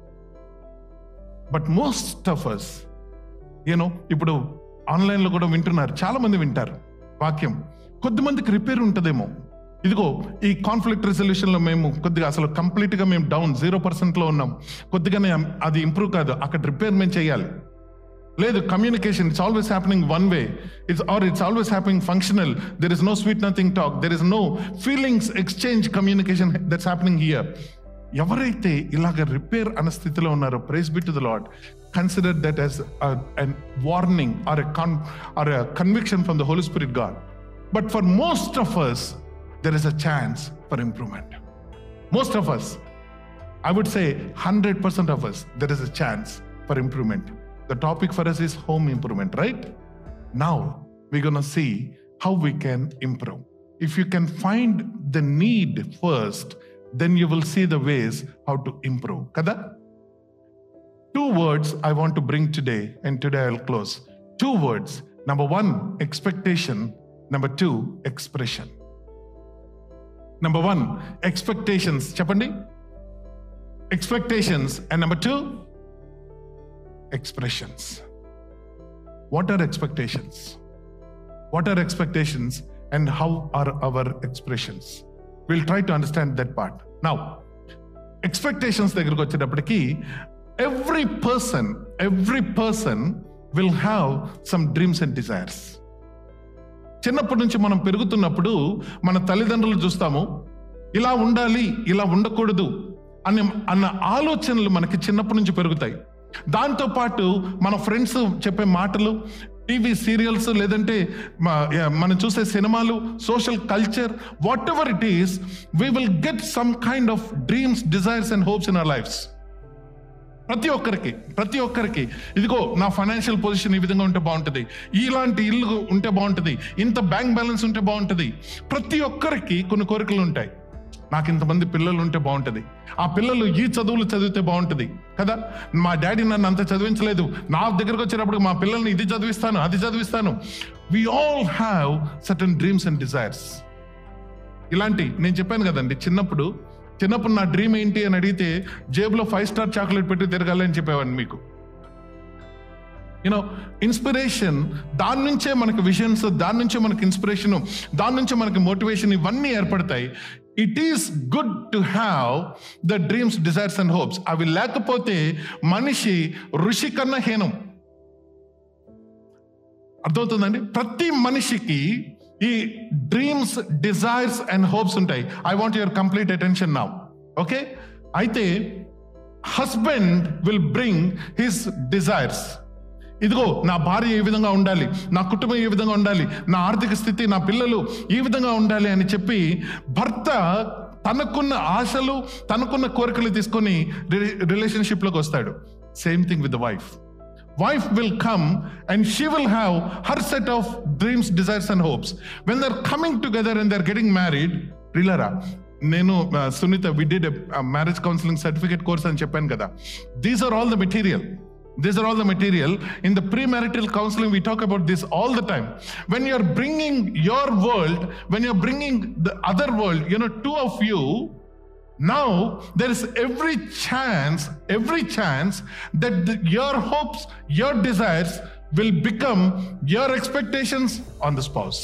But most of us, you know, ఇప్పుడు ఆన్లైన్లో కూడా వింటున్నారు, చాలా మంది వింటారు వాక్యం. కొద్దిమందికి రిపేర్ ఉంటుందేమో. ఇదిగో ఈ కాన్ఫ్లిక్ట్ రెజల్యూషన్లో మేము కొద్దిగా అసలు కంప్లీట్గా మేము డౌన్ జీరో పర్సెంట్లో ఉన్నాం, కొద్దిగానే అది ఇంప్రూవ్ కాదు, అక్కడ రిపేర్ మేము చేయాలి. లేదు, communication it's always happening one way, it's or it's always happening functional. There is no sweet nothing talk, there is no feelings exchange communication that's happening here. ఎవరైతే ఇలాగ రిపేర్ అన్న స్థితిలో ఉన్నారో, praise be to the Lord, consider that as a warning or a con or a conviction from the Holy Spirit God. But for most of us, there is a chance for improvement. Most of us, I would say one hundred percent of us, there is a chance for improvement. The topic for us is home improvement, right? Now we're going to see how we can improve. If you can find the need first, then you will see the ways how to improve. Kada? Two words I want to bring today, and today I'll close. Two words. Number one, expectation. Number two, expression. Number one, expectations. Chapandi? Expectations. And number two, expressions. What are expectations? What are expectations and how are our expressions? We'll try to understand that part. Now, expectations దగ్గరికి వచ్చేటప్పటికి every person, every person will have some dreams and desires. చిన్నప్పటి నుంచి మనం పెరుగుతున్నప్పుడు మన తల్లిదండ్రులు చూస్తాము, ఇలా ఉండాలి, ఇలా ఉండకూడదు అనే అన్న ఆలోచనలు మనకి చిన్నప్పటి నుంచి పెరుగుతాయి. దాంతోపాటు మన ఫ్రెండ్స్ చెప్పే మాటలు, టీవీ సీరియల్స్, లేదంటే మనం చూసే సినిమాలు, social culture, whatever it is, we will get some kind of dreams, desires and hopes in our lives. ప్రతి ఒక్కరికి ప్రతి ఒక్కరికి ఇదిగో నా ఫైనాన్షియల్ పొజిషన్ ఈ విధంగా ఉంటే బాగుంటుంది, ఇలాంటి ఇల్లు ఉంటే బాగుంటుంది, ఇంత బ్యాంక్ బ్యాలెన్స్ ఉంటే బాగుంటుంది. ప్రతి ఒక్కరికి కొన్ని కోరికలు ఉంటాయి. నాకు ఇంతమంది పిల్లలు ఉంటే బాగుంటుంది, ఆ పిల్లలు ఈ చదువులు చదివితే బాగుంటుంది కదా, మా డాడీ నన్ను అంత చదివించలేదు, నా దగ్గరకు వచ్చేటప్పుడు మా పిల్లల్ని ఇది చదివిస్తాను, అది చదివిస్తాను. We all have certain dreams and desires. ఇలాంటి నేను చెప్పాను కదండి, చిన్నప్పుడు చిన్నప్పుడు నా డ్రీమ్ ఏంటి అని అడిగితే జేబులో ఫైవ్ స్టార్ చాక్లెట్ పెట్టి తిరగాలి అని చెప్పేవాడిని మీకు. యూనో ఇన్స్పిరేషన్, దాని నుంచే మనకు విజన్స్, దాని నుంచే మనకి ఇన్స్పిరేషన్, దాని నుంచే మనకి మోటివేషన్, ఇవన్నీ ఏర్పడతాయి. It is good to have the dreams, desires and hopes. అవి లేకపోతే మనిషి ఋషి కన్నా హీనం. అర్థమవుతుందండి? ప్రతి మనిషికి ఈ డ్రీమ్స్, డిజైర్స్ అండ్ హోప్స్ ఉంటాయి. I want your complete attention now. Okay, అయితే husband will bring his desires. ఇదిగో నా భార్య ఏ విధంగా ఉండాలి, నా కుటుంబం ఏ విధంగా ఉండాలి, నా ఆర్థిక స్థితి, నా పిల్లలు ఈ విధంగా ఉండాలి అని చెప్పి భర్త తనకున్న ఆశలు, తనకున్న కోరికలు తీసుకొని రిలేషన్షిప్లోకి వస్తాడు. Same thing with the wife. Wife will come and she will have her set of dreams, desires and hopes. When they're coming together and they're getting married, Rilara, Nenu, uh, Sunita, we did a, a marriage counseling certificate course and Japan kada. These are all the material. These are all the material. In the premarital counseling, we talk about this all the time. When you're bringing your world, when you're bringing the other world, you know, two of you, now there is every chance, every chance that the, your hopes, your desires will become your expectations on the spouse.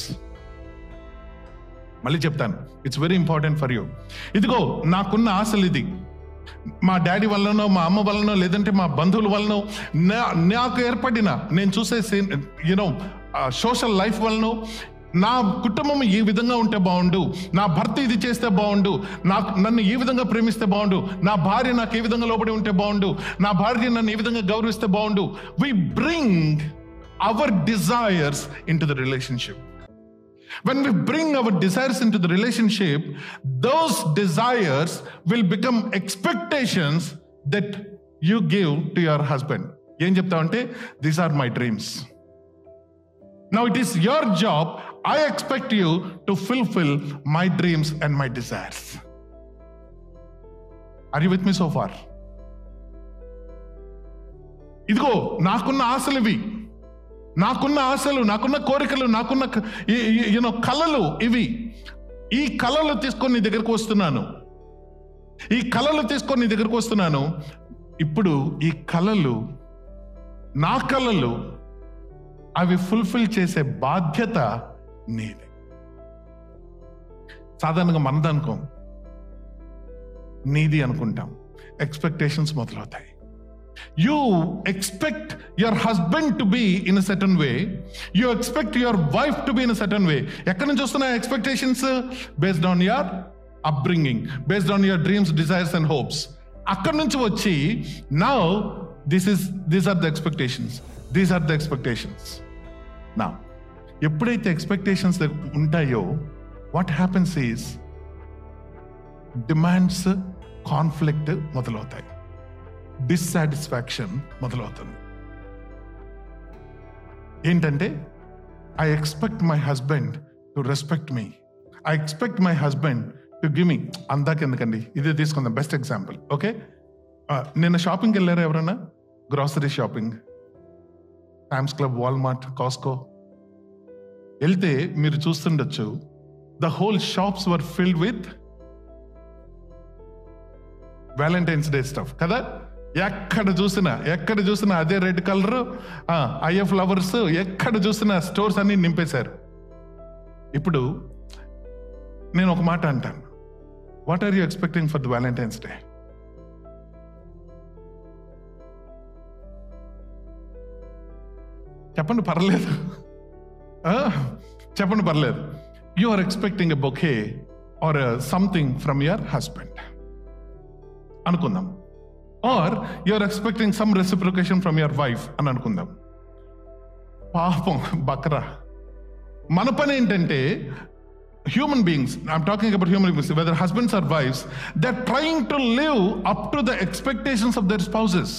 మళ్ళీ చెప్తాను, it's very important for you. ఇదిగో నాకున్న ఆశలు ఇది, మా daddy వల్లనో, మా అమ్మ వల్లనో, లేదంటే మా బంధువుల వల్లనో, నాకు ఏర్పడిన నేను చూసే యూనో సోషల్ లైఫ్ వల్లనో, నా కుటుంబం ఈ విధంగా ఉంటే బాగుండు, నా భర్త ఇది చేస్తే బాగుండు, నాకు నన్ను ఈ విధంగా ప్రేమిస్తే బాగుండు, నా భార్య నాకు ఏ విధంగా లోబడి ఉంటే బాగుండు, నా భార్య నన్ను ఈ విధంగా గౌరవిస్తే బాగుండు. We bring our desires into the relationship. When we bring our desires into the relationship, those desires will become expectations that you give to your husband. ఏం చెప్తావంటే, these are my dreams. Now it is your job. I expect you to fulfill my dreams and my desires. Are you with me so far? ఇదిగో నాకున్న ఆశలు ఇవి, నాకున్న ఆశలు, నాకున్న కోరికలు, నాకున్న యూనో కలలు ఇవి. ఈ కలలు తీసుకొని నీ దగ్గరకు వస్తున్నాను, ఈ కలలు తీసుకొని నీ దగ్గరకు వస్తున్నాను. ఇప్పుడు ఈ కలలు, నా కలలు, అవి ఫుల్ఫిల్ చేసే బాధ్యత నీది. సాధారణంగా మనదనుకోం, నీది అనుకుంటాం. ఎక్స్పెక్టేషన్స్ మొదలవుతాయి. You expect your husband to be in a certain way, you expect your wife to be in a certain way. ఎక్కడి నుంచి వస్తున్నాయి expectations? Based on your upbringing, based on your dreams, desires and hopes. అక్కడి నుంచి వచ్చి now this is these are the expectations, these are the expectations. నా ఎప్పుడైతే expectations ఉంటాయో, what happens is demands, conflict మొదలవుతాయి, డిస్సాటిస్ఫాక్షన్ మొదలవుతుంది. ఏంటంటే, I expect my husband to respect me, I expect my husband to give me. అందాక ఎందుకండి, ఇదే తీసుకుందాం బెస్ట్ ఎగ్జాంపుల్. ఓకే, నిన్న షాపింగ్కి వెళ్ళారా ఎవరన్నా? Grocery shopping, Sam's club, Walmart, Costco వెళ్తే మీరు చూస్తుండొచ్చు, the whole shops were filled with Valentine's Day stuff కదా. ఎక్కడ చూసినా ఎక్కడ చూసినా అదే రెడ్ కలర్, అయ్యే ఫ్లవర్స్, ఎక్కడ చూసినా స్టోర్స్ అన్ని నింపేశారు. ఇప్పుడు నేను ఒక మాట అంటాను, what are you expecting for the Valentine's Day? చెప్పండి, పర్లేదు, చెప్పండి, పర్లేదు. You are expecting a bouquet or something from your husband అనుకుందాం, or you are expecting some reciprocation from your wife అని అనుకుందాం. పాపం బక్రా. మన పని ఏంటంటే, human beings, I'm talking about human beings, whether husbands or wives, they're trying to live up to the expectations of their spouses.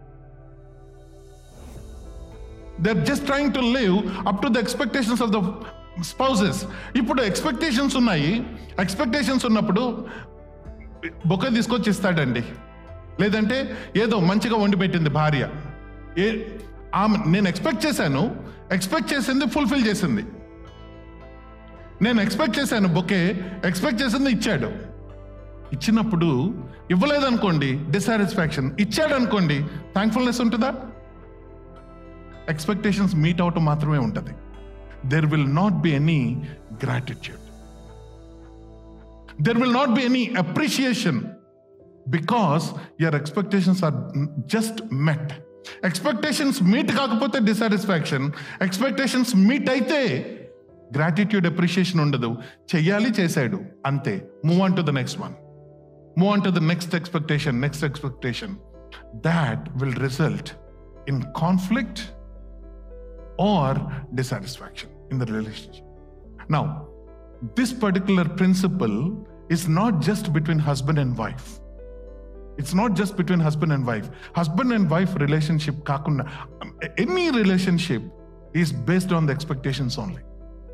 They're just trying to live up to the expectations of the spouses. ఇప్పుడు expectations ఉన్నాయి, expectations ఉన్నప్పుడు బొక్క తీసుకొచ్చి ఇస్తాడండి, లేదంటే ఏదో మంచిగా వండి పెట్టింది భార్య, ఏ ఆమె నేను ఎక్స్పెక్ట్ చేశాను, ఎక్స్పెక్ట్ చేసింది ఫుల్ఫిల్ చేసింది. నేను ఎక్స్పెక్ట్ చేశాను బొకే, ఎక్స్పెక్ట్ చేసింది ఇచ్చాడు. ఇచ్చినప్పుడు ఇవ్వలేదనుకోండి డిస్సాటిస్ఫాక్షన్, ఇచ్చాడు అనుకోండి థ్యాంక్ఫుల్నెస్ ఉంటుందా? ఎక్స్పెక్టేషన్స్ మీట్ అవటం మాత్రమే ఉంటుంది. There will not be any gratitude. There will not be any appreciation because your expectations are just met. Expectations meet కాకపోతే dissatisfaction, expectations meet అయితే gratitude, appreciation ఉండదు. చెయ్యాలి, చేశాడు, అంతే. Move on to the next one. Move on to the next expectation, next expectation. That will result in conflict or dissatisfaction in the relationship. Now, this particular principle is not just between husband and wife. It's not just between husband and wife. Husband and wife relationship kakunda, any relationship is based on the expectations only.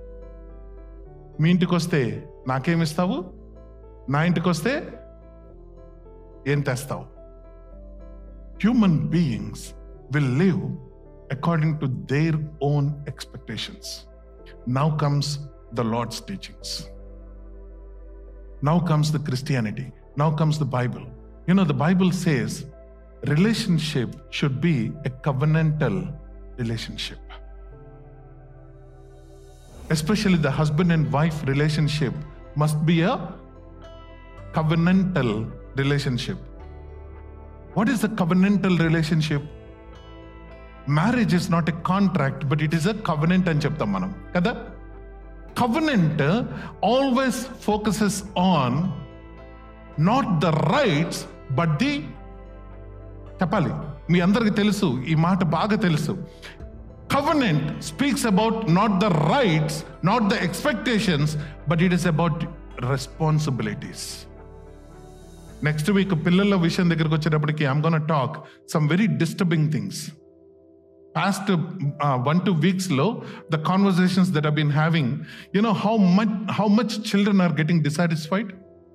మీ ఇంటికి వస్తే నాకేమిస్తావు, నా ఇంటికి వస్తే ఏం తెస్తావు. Human beings will live according to their own expectations. Now comes the Lord's teachings. Now comes the Christianity. Now comes the Bible. You know, the Bible says relationship should be a covenantal relationship. Especially the husband and wife relationship must be a covenantal relationship. What is a covenantal relationship? Marriage is not a contract, but it is a covenant అని చెప్తాం మనం కదా. Covenant always focuses on not the rights but the, చెప్పాలి మీ అందరికి తెలుసు, ఈ మాట బాగా తెలుసు. Covenant speaks about not the rights, not the expectations, but it is about responsibilities. Next week పిల్లల విషయం దగ్గరకు వచ్చేటప్పటికి I'm going to talk some very disturbing things. Past uh, one two weeks low, the conversations that I've been having, you know how much how much children are getting dissatisfied.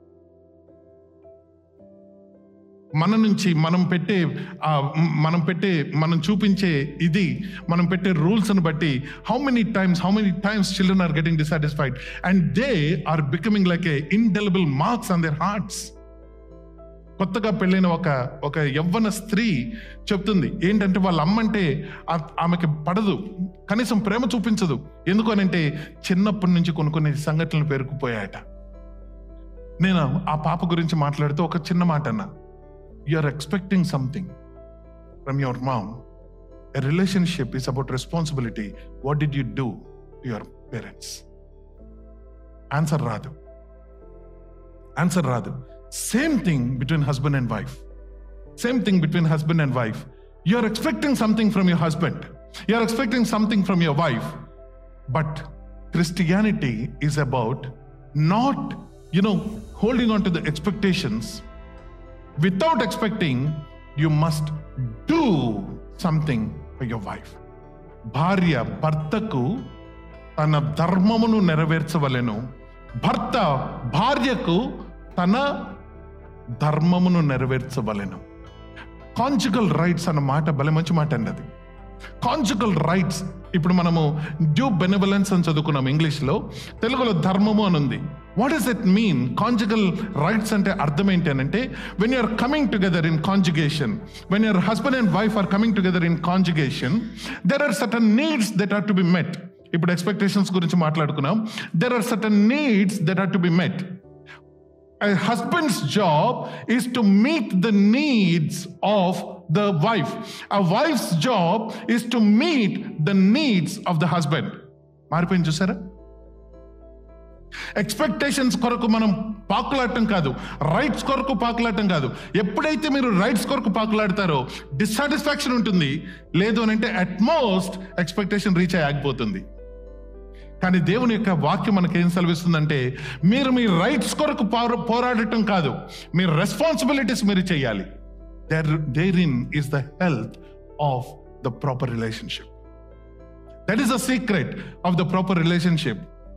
మన నుంచి మనం పెట్టే మనం పెట్టే మనం చూపించే ఇది మనం పెట్టే రూల్స్ ని బట్టి how many times how many times children are getting dissatisfied and they are becoming like a indelible marks on their hearts. కొత్తగా పెళ్ళైన ఒక ఒక యవ్వన స్త్రీ చెప్తుంది ఏంటంటే వాళ్ళ అమ్మంటే ఆమెకి పడదు, కనీసం ప్రేమ చూపించదు. ఎందుకు అనంటే చిన్నప్పటి నుంచి కొన్ని కొన్ని సంఘటనలు పేరుకుపోయాయట. నేను ఆ పాప గురించి మాట్లాడుతూ ఒక చిన్న మాట అన్నా, you are expecting something from your mom. A relationship is about responsibility. What did you do to your parents? Answer radu. Answer radu. Same thing between husband and wife. Same thing between husband and wife. You are expecting something from your husband. You are expecting something from your wife. But Christianity is about not, you know, holding on to the expectations. Without expecting, you must do something for your wife. భార్య భర్తకు తన ధర్మమును నెరవేర్చవలెను, భర్త భార్యకు తన ధర్మమును నెరవేర్చవలెను. Conjugal rights అన్న మాట భలే మంచి మాట అండి అది. కాంజుగల్ రైట్స్ ఇప్పుడు మనము డ్యూ బెనెవలెన్స్ అని చదువుకున్నాం ఇంగ్లీష్లో, తెలుగులో ధర్మము అని ఉంది. What does it mean? Conjugal rights అంటే అర్థం ఏంటి అని అంటే, when you're coming together in conjugation, when your husband and wife are coming together in conjugation, there are certain needs that are to be met. ఇప్పుడు expectations గురించి మాట్లాడుకున్నాం. There are certain needs that are to be met. A husband's job is to meet the needs of the wife. A wife's job is to meet the needs of the husband. మారిపోయింది చూసారా? Expectations కొరకు మనం పాకులాడటం కాదు, rights కొరకు పాకులాడటం కాదు. ఎప్పుడైతే మీరు rights కొరకు పాకులాడతారో డిస్సాటిస్ఫాక్షన్ ఉంటుంది, లేదు అని అంటే అట్ మోస్ట్ ఎక్స్పెక్టేషన్ రీచ్ అయ్యి ఆగిపోతుంది. కానీ దేవుని యొక్క వాక్యం మనకి ఏం సెలవిస్తుందంటే, మీరు మీ రైట్స్ కొరకు పోరాడటం కాదు, మీ రెస్పాన్సిబిలిటీస్ మీరు చేయాలి. Therein is the health of the proper relationship. That is the secret of the proper relationship.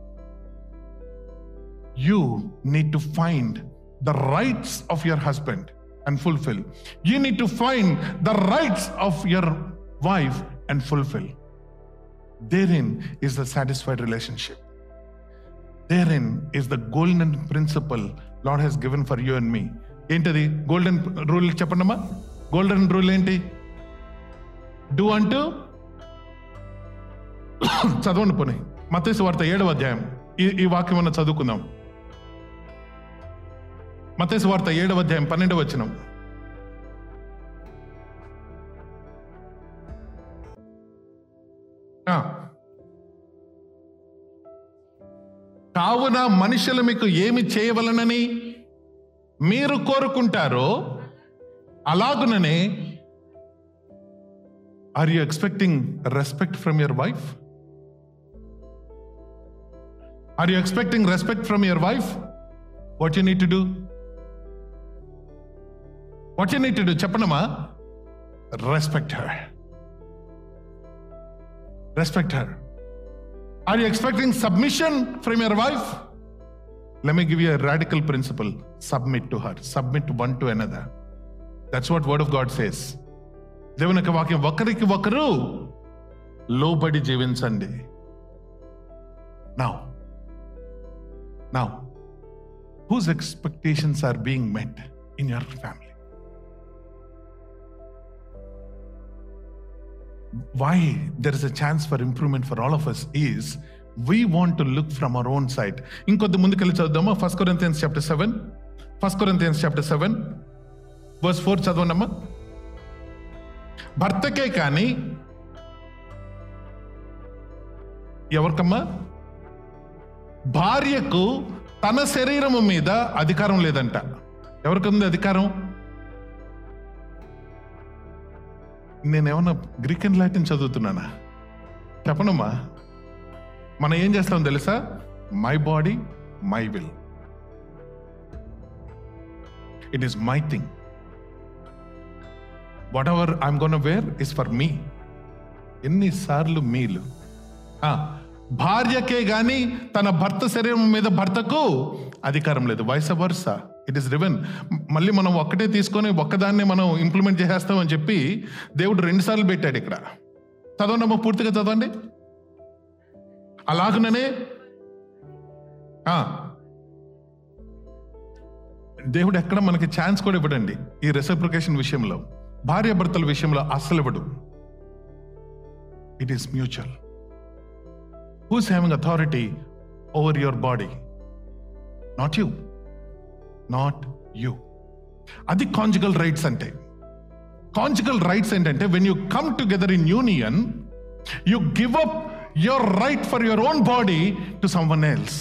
You need to find the rights of your husband and fulfill. You need to find the rights of your wife and fulfill. Therein is the satisfied relationship. Therein is the golden principle Lord has given for you and me. ఏంటది golden rule? చెప్పండమ్మా, golden rule ఏంటి? Do అంటూ చదవండి. పోనీ మత్తయి సువార్త ఏడవ అధ్యాయం ఈ ఈ వాక్యం అన్న చదువుకుందాం. మత్తయి సువార్త ఏడవ అధ్యాయం పన్నెండవ వచనం. కావున మనుషులు మీకు ఏమి చేయవలనని మీరు కోరుకుంటారో అలాగుననే. Are you expecting respect from your wife? Are you expecting respect from your wife? What you need to do? What you need to do చెప్పనమ్మా? Respect her. Respect her. Are you expecting submission from your wife? Let me give you a radical principle. Submit to her. Submit one to another. That's what word of God says. దేవుని యొక్క వాక్యం, ఒకరికి ఒకరు లోబడి జీవించండి. Now, now, whose expectations are being met in your family? Why there is a chance for improvement for all of us is we want to look from our own side. ఇంకొద్ది ముందుకెళ్ళి చదువుదామా? First Corinthians chapter seven first Corinthians chapter seven verse four చదవండమ్మా. భర్తకే కానీ ఎవరికమ్మా? భార్యకు తన శరీరము మీద అధికారం లేదంట. ఎవరికి ఉంది అధికారం? నేనేమన్నా గ్రీక్ అండ్ లాటిన్ చదువుతున్నానా? చెప్పనమ్మా. మనం ఏం చేస్తాం తెలుసా? My body my will. It is my thing. Whatever I'm gonna wear is for me. ఎన్నిసార్లు మీలు? భార్యకే గాని తన భర్త శరీరం మీద భర్తకు అధికారం లేదు. Vice versa it is written. మళ్ళీ మనం ఒక్కటే తీసుకొని ఒక్కదాన్ని మనం ఇంప్లిమెంట్ చేసేస్తామని చెప్పి దేవుడు రెండు సార్లు పెట్టాడు ఇక్కడ. చదవండి, పూర్తిగా చదవండి. అలాగనే దేవుడు ఎక్కడ మనకి ఛాన్స్ కూడా ఇవ్వడండి ఈ రెసిప్రొకేషన్ విషయంలో. భార్య భర్తల విషయంలో అస్సలు ఇవ్వడు. It is mutual. Who's having authority over your body? Not you. Not you. Adi conjugal rights ante. Conjugal rights ante when you come together in union, you give up your right for your own body to someone else.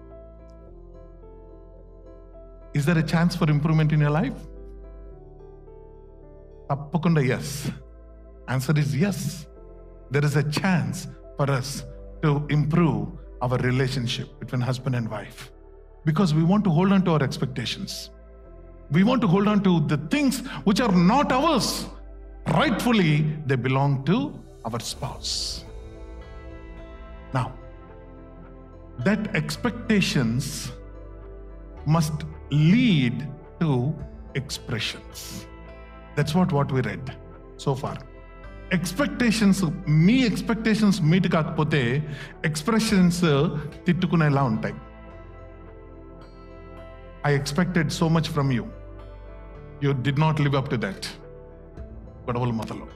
Is there a chance for improvement in your life? Tappakunda yes. Answer is yes. There is a chance for us to improve our relationship between husband and wife, because we want to hold on to our expectations. We want to hold on to the things which are not ours. Rightfully, they belong to our spouse. Now, that expectations must lead to expressions. That's what, what we read so far. Expectations, మీ expectations meet కాకపోతే expressions తిట్టుకునేలా ఉంటాయి. I expected so much from you, you did not live up to that. గొడవలు మొదలు.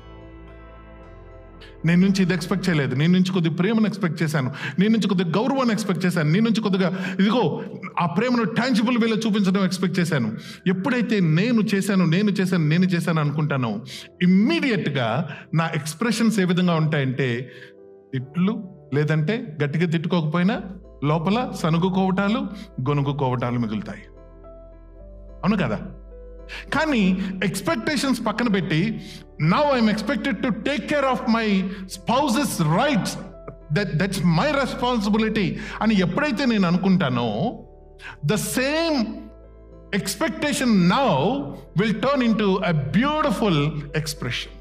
నేను నుంచి ఇది expect చేయలేదు, నేను నుంచి కొద్దిగా ప్రేమను ఎక్స్పెక్ట్ చేశాను, నేను నుంచి కొద్దిగా గౌరవాన్ని ఎక్స్పెక్ట్ చేశాను, నేను నుంచి కొద్దిగా ఇదిగో ఆ ప్రేమను టాంజిబుల్ వేలో చూపించడం ఎక్స్పెక్ట్ చేశాను. ఎప్పుడైతే నేను చేశాను నేను చేశాను నేను చేశాను అనుకుంటానో ఇమ్మీడియట్గా నా ఎక్స్ప్రెషన్స్ ఏ విధంగా ఉంటాయంటే తిట్లు, లేదంటే గట్టిగా తిట్టుకోకపోయినా లోపల సనుగుకోవటాలు గొనుగుకోవటాలు మిగులుతాయి. అవును కదా? కానీ ఎక్స్పెక్టేషన్స్ పక్కన పెట్టి now I'm expected to take care of my spouse's rights, that that's my responsibility అని ఎప్పుడైతే నేను అనుకుంటానో, the same expectation now will turn in to a beautiful expression.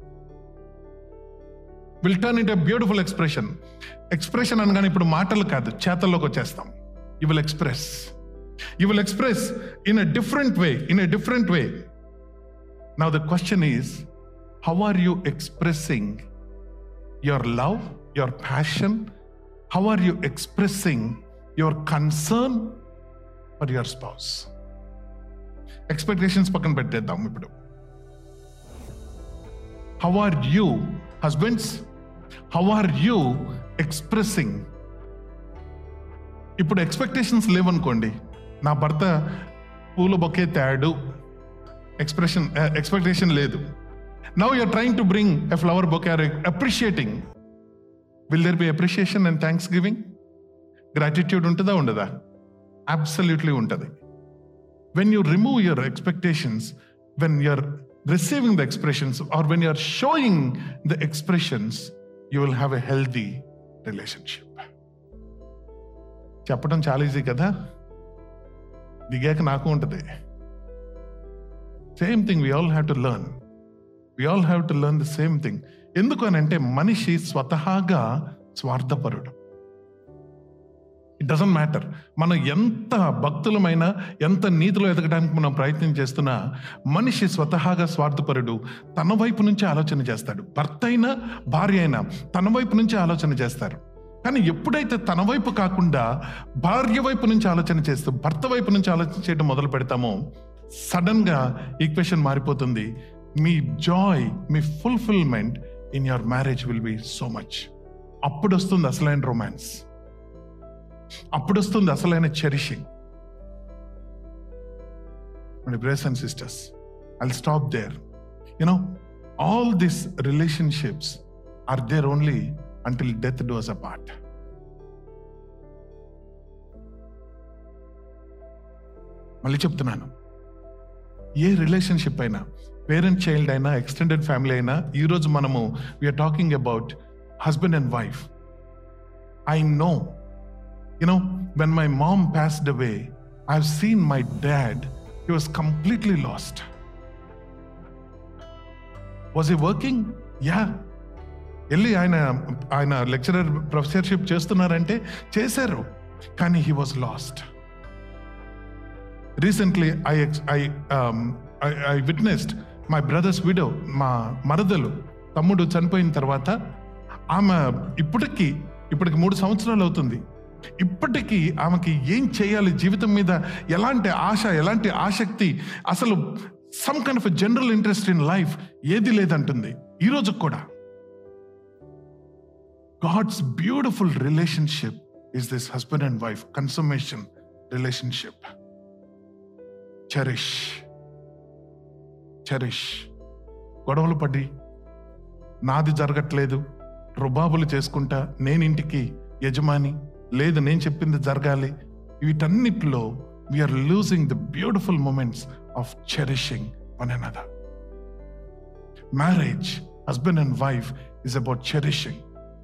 Will turn in to a beautiful expression. Expression అనగానే ఇప్పుడు మాటలు కాదు, చేతల్లోకి వచ్చేస్తాం. You will express. You will express in a different way, in a different way. Now the question is, how are you expressing your love, your passion? How are you expressing your concern for your spouse? Expectations pakkan pettedam ippudu. How are you, husbands? How are you expressing? ఇప్పుడు expectations లేవనుకోండి, నా భర్త పూల bouquet తేడు, expression expectation లేదు. Now you're trying to bring a flower bouquet, or appreciating. Will there be appreciation and thanks giving? Gratitude ఉంటుందా ఉండదా? Absolutely ఉంటుంది. When you remove your expectations, when you're receiving the expressions, or when you are showing the expressions, you will have a healthy relationship. చెప్పడం చాలా easy కదా, దిగాక నాకు ఉంటుంది. Same thing we all have to learn. We all have to learn the same thing. ఎందుకు అని అంటే మనిషి స్వతహాగా స్వార్థపరుడు. ఇట్ డజంట్ మ్యాటర్ మనం ఎంత భక్తులమైనా, ఎంత నీతిలో ఎదగడానికి మనం ప్రయత్నం చేస్తున్నా, మనిషి స్వతహాగా స్వార్థపరుడు. తన వైపు నుంచి ఆలోచన చేస్తాడు. భర్త అయినా భార్య అయినా తన వైపు నుంచి ఆలోచన చేస్తారు. కానీ ఎప్పుడైతే తన వైపు కాకుండా భార్య వైపు నుంచి ఆలోచన చేస్తూ భర్త వైపు నుంచి ఆలోచన చేయడం మొదలు పెడతామో, సడన్ గా ఈక్వేషన్ మారిపోతుంది. మీ జాయ్, మీ fulfilment in your marriage will be so much. అప్పుడు వస్తుంది అసలైన రొమాన్స్, అప్పుడు వస్తుంది అసలైన cherishing. My brothers and sisters, I'll stop there. You know, all these relationships are there only until death do us apart. మళ్ళీ చెప్తున్నాను, ఏ రిలేషన్షిప్ అయినా, పేరెంట్ చైల్డ్ అయినా, ఎక్స్టెండెడ్ ఫ్యామిలీ అయినా, ఈరోజు మనము we are talking about husband and wife. I know, you know, when my mom passed away, I've seen my dad, he was completely lost. Was he working? Yeah. వెళ్ళి ఆయన ఆయన lecturer professorship చేస్తున్నారంటే చేశారు, కానీ he was lost. Recently I I um, I, I witnessed my brother's widow. మా మరదలు తమ్ముడు చనిపోయిన తర్వాత ఆమె ఇప్పటికి ఇప్పటికి మూడు సంవత్సరాలు అవుతుంది. ఇప్పటికీ ఆమెకి ఏం చేయాలి, జీవితం మీద ఎలాంటి ఆశ, ఎలాంటి ఆసక్తి, అసలు some kind of general interest in life ఏది లేదంటుంది ఈరోజు కూడా. God's beautiful relationship is this husband and wife consummation relationship. Cherish cherish గొడవలు పడి నాది జరగట్లేదు, రుబాబులు చేసుకుంటా, నేనింటికి యజమాని, లేదు నేను చెప్పింది జరగాలి, వీటన్నిటిలో we are losing the beautiful moments of cherishing one another. Marriage, husband and wife is about cherishing.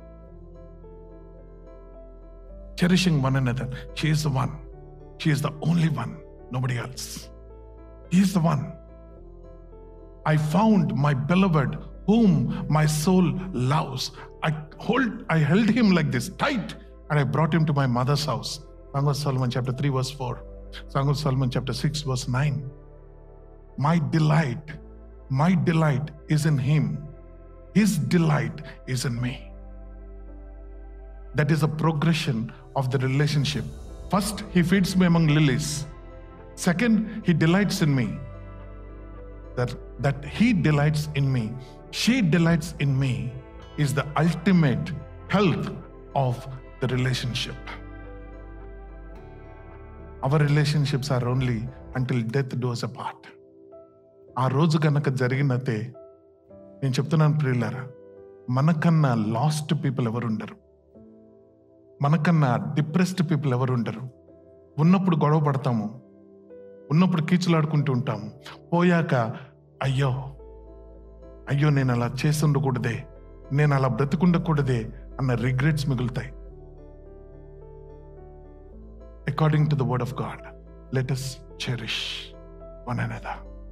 Cherishing one another. She is the one. She is the only one. Nobody else. He is the one. I found my beloved whom my soul loves. I hold, I held him like this tight, and I brought him to my mother's house. Song of Solomon chapter three verse four. Song of Solomon chapter six verse nine. My delight, my delight is in him. His delight is in me. That is a progression of the relationship. First, he feeds me among lilies. Second, he delights in me. That, that he delights in me, she delights in me, is the ultimate health of the relationship. Our relationships are only until death do us apart. ఆ రోజు కనుక జరిగినతే, నేను చెప్తున్నాను ప్రియులారా, మనకన్నా last people ఎవరు ఉండరు, మనకన్నా డిప్రెస్డ్ పీపుల్ ఎవరు ఉండరు. ఉన్నప్పుడు గొడవ పడతాము, ఉన్నప్పుడు కీచులాడుకుంటూ ఉంటాము, పోయాక అయ్యో అయ్యో నేను అలా చేసి ఉండకూడదే, నేను అలా బ్రతికుండకూడదే అన్న రిగ్రెట్స్ మిగులుతాయి. According to the word of God, let us cherish one another.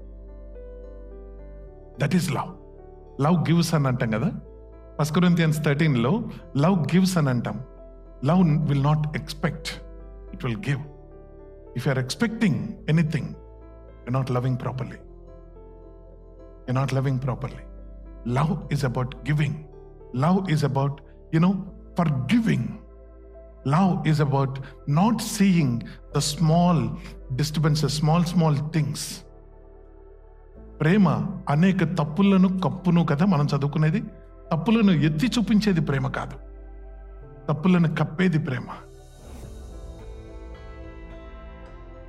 That is love. Love gives అని అంటాం కదా, ఫస్ట్ కొరింథియన్స్ థర్టీన్ లో లవ్ గివ్స్ అని అంటాం. Love will not expect, it will give. If you are expecting anything, you are not loving properly. You are not loving properly. Love is about giving. Love is about, you know, forgiving. Love is about not seeing the small disturbances, small, small things. ప్రేమ అనేక తప్పులను కప్పును కదా మనం చదువుకునేది. తప్పులను ఎత్తి చూపించేది ప్రేమ కాదు, తప్పులను కప్పేది ప్రేమ.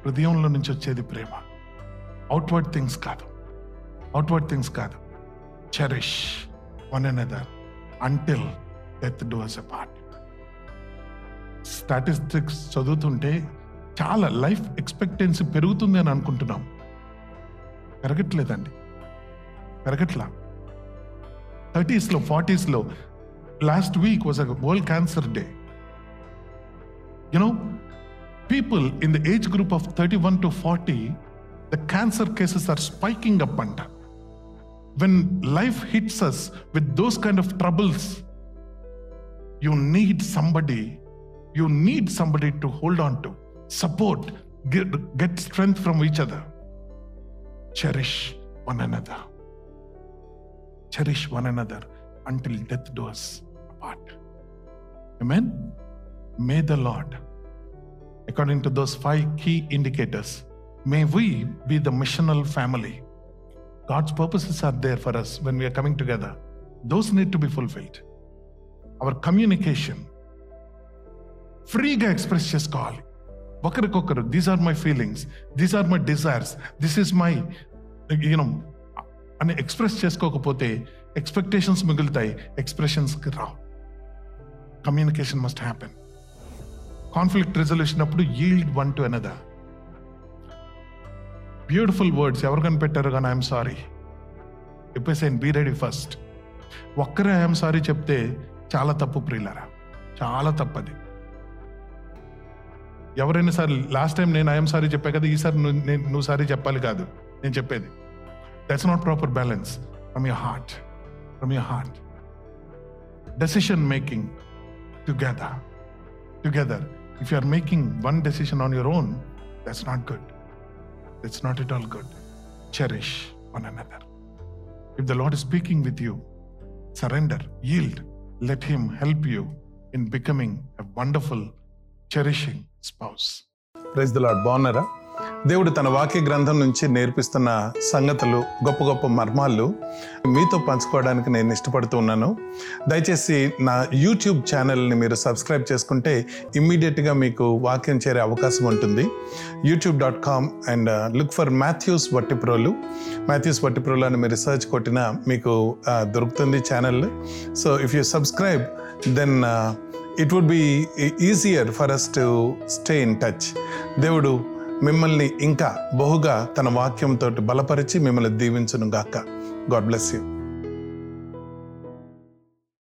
హృదయంలో నుంచి వచ్చేది ప్రేమ. అవుట్వర్డ్ థింగ్స్ కాదు, అవుట్వర్డ్ థింగ్స్ కాదు. Cherish one another until death do us apart. Statistics చదువుతుంటే చాలా లైఫ్ ఎక్స్పెక్టెన్సీ పెరుగుతుంది అని అనుకుంటున్నాం. పెరగట్లేదండి, పెరగట్లా. థర్టీస్లో ఫార్టీస్లో last week was a world cancer day. You know people in the age group of thirty-one to forty, the cancer cases are spiking up. And when life hits us with those kind of troubles, you need somebody, you need somebody to hold on to, support, get, get strength from each other. Cherish one another. Cherish one another until death do us apart. Amen? May the Lord, according to those five key indicators, may we be the missional family. God's purposes are there for us when we are coming together. Those need to be fulfilled. Our communication, freega express chesukovali. Okarikokaru, these are my feelings, these are my desires, this is my, you know, అని express చేసుకోకపోతే expectations మిగులుతాయి, ఎక్స్ప్రెషన్స్కి రావు. Communication must happen. Conflict resolution అప్పుడు yield one to another. Beautiful words ఎవరు కనిపెట్టారు కానీ I'm sorry చెప్పేసాను. Be ready first. ఒక్కరే ఐఎమ్ సారీ చెప్తే చాలా తప్పు ప్రియులారా, చాలా తప్పది. ఎవరైనా సరే లాస్ట్ టైం నేను ఐఎమ్ సారీ చెప్పా కదా, ఈసారి నువ్వు నువ్వు సారీ చెప్పాలి కాదు నేను చెప్పేది. That's not proper balance. From your heart, from your heart. Decision making together together. If you are making one decision on your own, that's not good. That's not at all good. Cherish one another. If the Lord is speaking with you, surrender, yield. Let Him help you in becoming a wonderful, cherishing spouse. Praise the Lord. బాగున్నారా? దేవుడు తన వాక్య గ్రంథం నుంచి నేర్పిస్తున్న సంగతులు, గొప్ప గొప్ప మర్మాలు మీతో పంచుకోవడానికి నేను ఇష్టపడుతూ ఉన్నాను. దయచేసి నా యూట్యూబ్ ఛానల్ని మీరు సబ్స్క్రైబ్ చేసుకుంటే ఇమ్మీడియట్గా మీకు వాక్యం చేరే అవకాశం ఉంటుంది. YouTube dot com and look for Matthews Vattiprolu. Matthews Vattiprolu అని మీరు రీసెర్చ్ కొట్టినా మీకు దొరుకుతుంది channel. So if you subscribe then it would be easier for us to stay in touch. దేవుడు మిమ్మల్ని ఇంకా బహుగా తన వాక్యంతో బలపరిచి మిమ్మల్ని దీవించును గాక. God bless you.